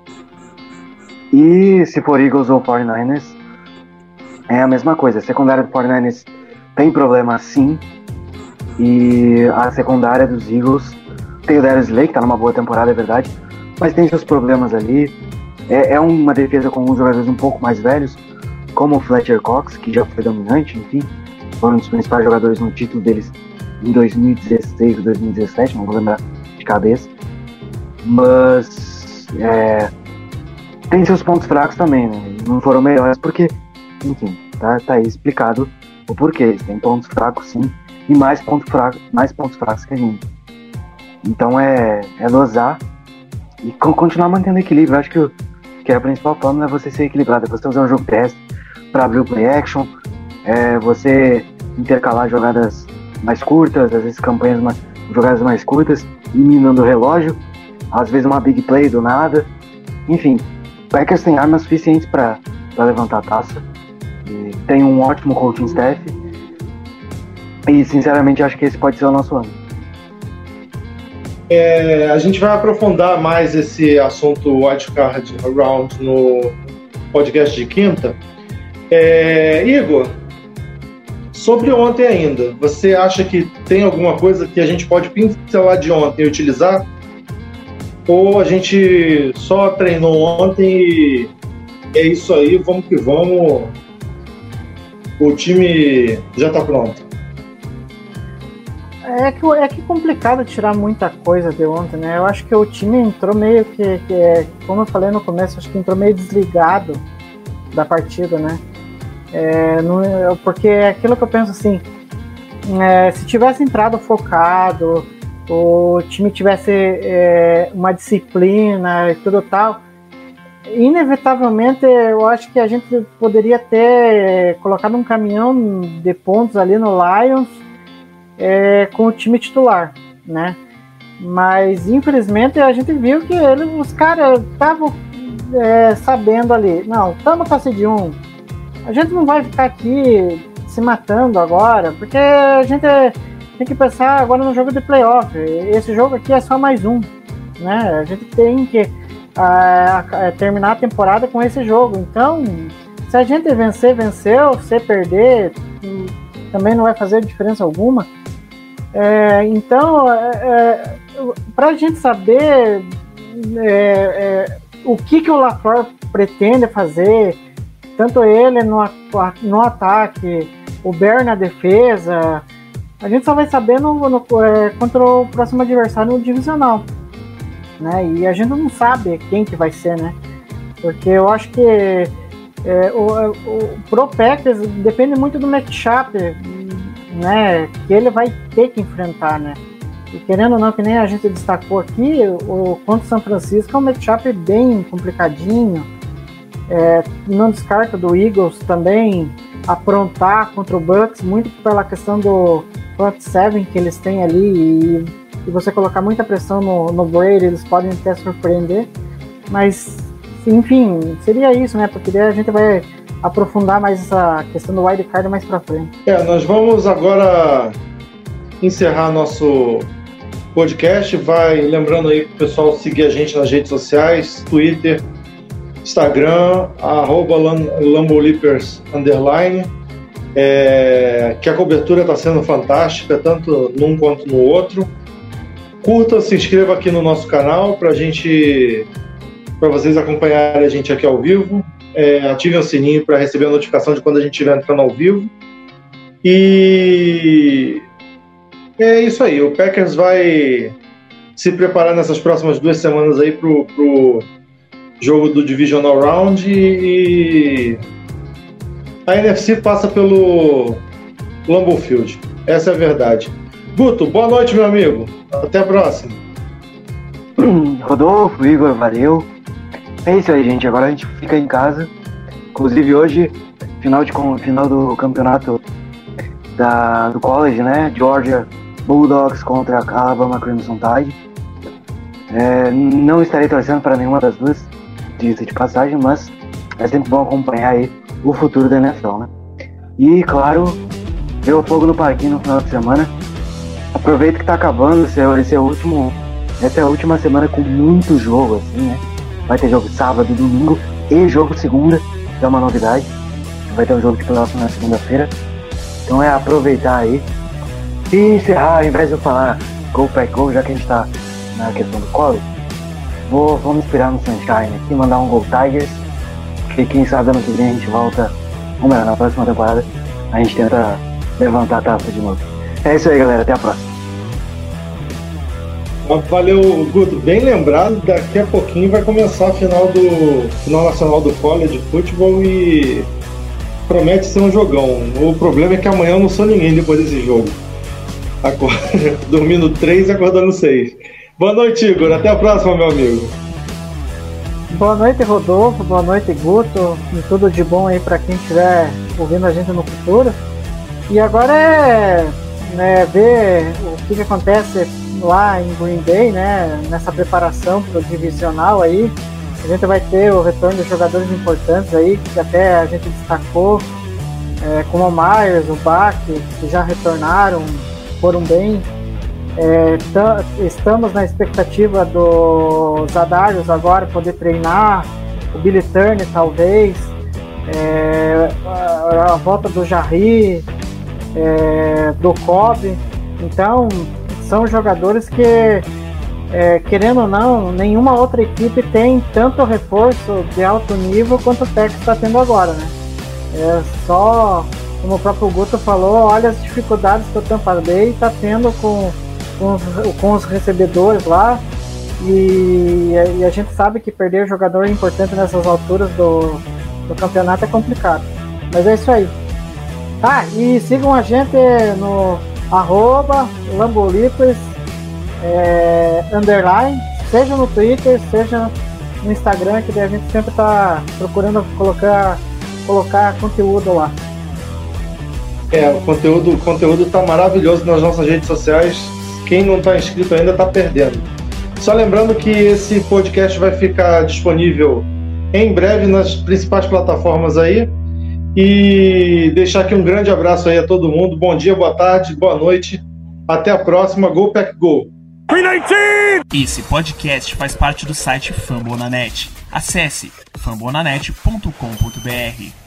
E se for Eagles ou forty-niners, é a mesma coisa. A secundária do forty-niners tem problema sim, E a secundária dos Eagles tem o Darius Slay, que tá numa boa temporada, é verdade, mas tem seus problemas ali. É, é uma defesa com alguns jogadores um pouco mais velhos, como o Fletcher Cox, que já foi dominante, enfim, foram um dos principais jogadores no título deles em dois mil e dezesseis ou dois mil e dezessete, não vou lembrar de cabeça. Mas é, tem seus pontos fracos também, né? Não foram melhores porque, enfim, tá, tá aí explicado o porquê. Eles têm pontos fracos sim, e mais pontos fracos, mais pontos fracos que a gente. Então é, é dosar e continuar mantendo equilíbrio. Eu acho que, o, que a principal forma é você ser equilibrado, é você usar o jogo teste para abrir o play action, é você intercalar jogadas mais curtas, às vezes campanhas mais, jogadas mais curtas, e minando o relógio, às vezes uma big play do nada. Enfim, Packers tem armas suficientes para levantar a taça, e tem um ótimo coaching staff, e sinceramente acho que esse pode ser o nosso ano. É, a gente vai aprofundar mais esse assunto wildcard round no podcast de quinta. É, Igor, sobre ontem ainda, você acha que tem alguma coisa que a gente pode pincelar de ontem e utilizar? Ou a gente só treinou ontem e é isso aí, vamos que vamos, o time já está pronto? É que, é que complicado tirar muita coisa de ontem, né? Eu acho que o time entrou meio que, que é, como eu falei no começo, acho que entrou meio desligado da partida, né? É, não, porque é aquilo que eu penso assim, é, se tivesse entrado focado, o time tivesse é, uma disciplina e tudo tal, inevitavelmente eu acho que a gente poderia ter colocado um caminhão de pontos ali no Lions, É, com o time titular, né? Mas infelizmente a gente viu que ele, os caras estavam é, sabendo ali, não, estamos com a seed um, a gente não vai ficar aqui se matando agora, porque a gente tem que pensar agora no jogo de playoff. Esse jogo aqui é só mais um, né? A gente tem que a, a, terminar a temporada com esse jogo. Então, se a gente vencer, venceu, se perder, também não vai fazer diferença alguma. É, então, é, é, para a gente saber é, é, o que, que o LaFleur pretende fazer, tanto ele no, no ataque, o Bear na defesa, a gente só vai saber no, no, é, contra o próximo adversário no divisional, né? E a gente não sabe quem que vai ser, né? Porque eu acho que é, o, o Pro Packers depende muito do matchup, né, que ele vai ter que enfrentar, né? E querendo ou não, que nem a gente destacou aqui, o contra o São Francisco é um matchup bem complicadinho. É, não descarta do Eagles também aprontar contra o Bucks, muito pela questão do front seven que eles têm ali, e, e você colocar muita pressão no, no Brady, eles podem até surpreender. Mas, enfim, seria isso, né? Porque daí a gente vai aprofundar mais essa questão do wildcard mais pra frente. É, nós vamos agora encerrar nosso podcast. Vai lembrando aí pro pessoal seguir a gente nas redes sociais, Twitter, Instagram, arroba Lambolipers underline, é, que a cobertura está sendo fantástica, tanto num quanto no outro. Curta, se inscreva aqui no nosso canal pra gente, para vocês acompanharem a gente aqui ao vivo. É, ativem o sininho para receber a notificação de quando a gente estiver entrando ao vivo. E é isso aí. O Packers vai se preparar nessas próximas duas semanas aí pro, pro jogo do Divisional Round, e a N F C passa pelo Lambeau Field. Essa é a verdade. Guto, boa noite, meu amigo. Até a próxima. Rodolfo, Igor, valeu. É isso aí, gente. Agora a gente fica em casa. Inclusive hoje, final, de, final do campeonato da, do college, né? Georgia Bulldogs contra a Alabama Crimson Tide. É, não estarei torcendo para nenhuma das duas, diga-se de passagem, mas é sempre bom acompanhar aí o futuro da N F L, né? E, claro, ver o fogo no parquinho no final de semana. Aproveita que tá acabando, esse é, esse é o último, essa é a última semana com muito jogo, assim, né? Vai ter jogo sábado, domingo e jogo segunda, que é uma novidade. Vai ter um jogo de playoff na segunda-feira. Então é aproveitar aí E encerrar, ao invés de eu falar Go Pack Go, já que a gente tá na questão do college, vou, vou me inspirar no Sunshine aqui, mandar um Go Tigers, que quem sabe ano que vem a gente volta, ou melhor, na próxima temporada, a gente tenta levantar a taça de novo. É isso aí, galera, até a próxima. Valeu, Guto. Bem lembrado, daqui a pouquinho vai começar a final do final nacional do college de futebol e promete ser um jogão. O problema é que amanhã eu não sou ninguém depois desse jogo. Acorda, dormindo três e acordando seis. Boa noite, Igor. Até a próxima, meu amigo. Boa noite, Rodolfo. Boa noite, Guto. E tudo de bom aí para quem estiver ouvindo a gente no futuro. E agora é né, ver o que, que acontece lá em Green Bay, né, nessa preparação para o divisional aí. A gente vai ter o retorno de jogadores importantes aí, que até a gente destacou, é, como o Myers, o Bach, que já retornaram, foram bem. É, t- estamos na expectativa do Zadarius agora poder treinar, o Billy Turner talvez, é, a, a volta do Jarry, é, do Cobb. Então são jogadores que, é, querendo ou não, nenhuma outra equipe tem tanto reforço de alto nível quanto o Texas está tendo agora, né? É só, como o próprio Guto falou, olha as dificuldades que o Tampa Bay está tendo com, com, os, com os recebedores lá, e, e a gente sabe que perder jogador importante nessas alturas do, do campeonato é complicado. Mas é isso aí. Ah, e sigam a gente no arroba Lambolipers é, underline, seja no Twitter, seja no Instagram, que a gente sempre está procurando colocar, colocar conteúdo lá. É, o conteúdo, o conteúdo tá maravilhoso nas nossas redes sociais. Quem não está inscrito ainda está perdendo. Só lembrando que esse podcast vai ficar disponível em breve nas principais plataformas aí. E deixar aqui um grande abraço aí a todo mundo. Bom dia, boa tarde, boa noite. Até a próxima. Go Pack Go! Esse podcast faz parte do site Fambonanet. Acesse fambonanet ponto com ponto b r.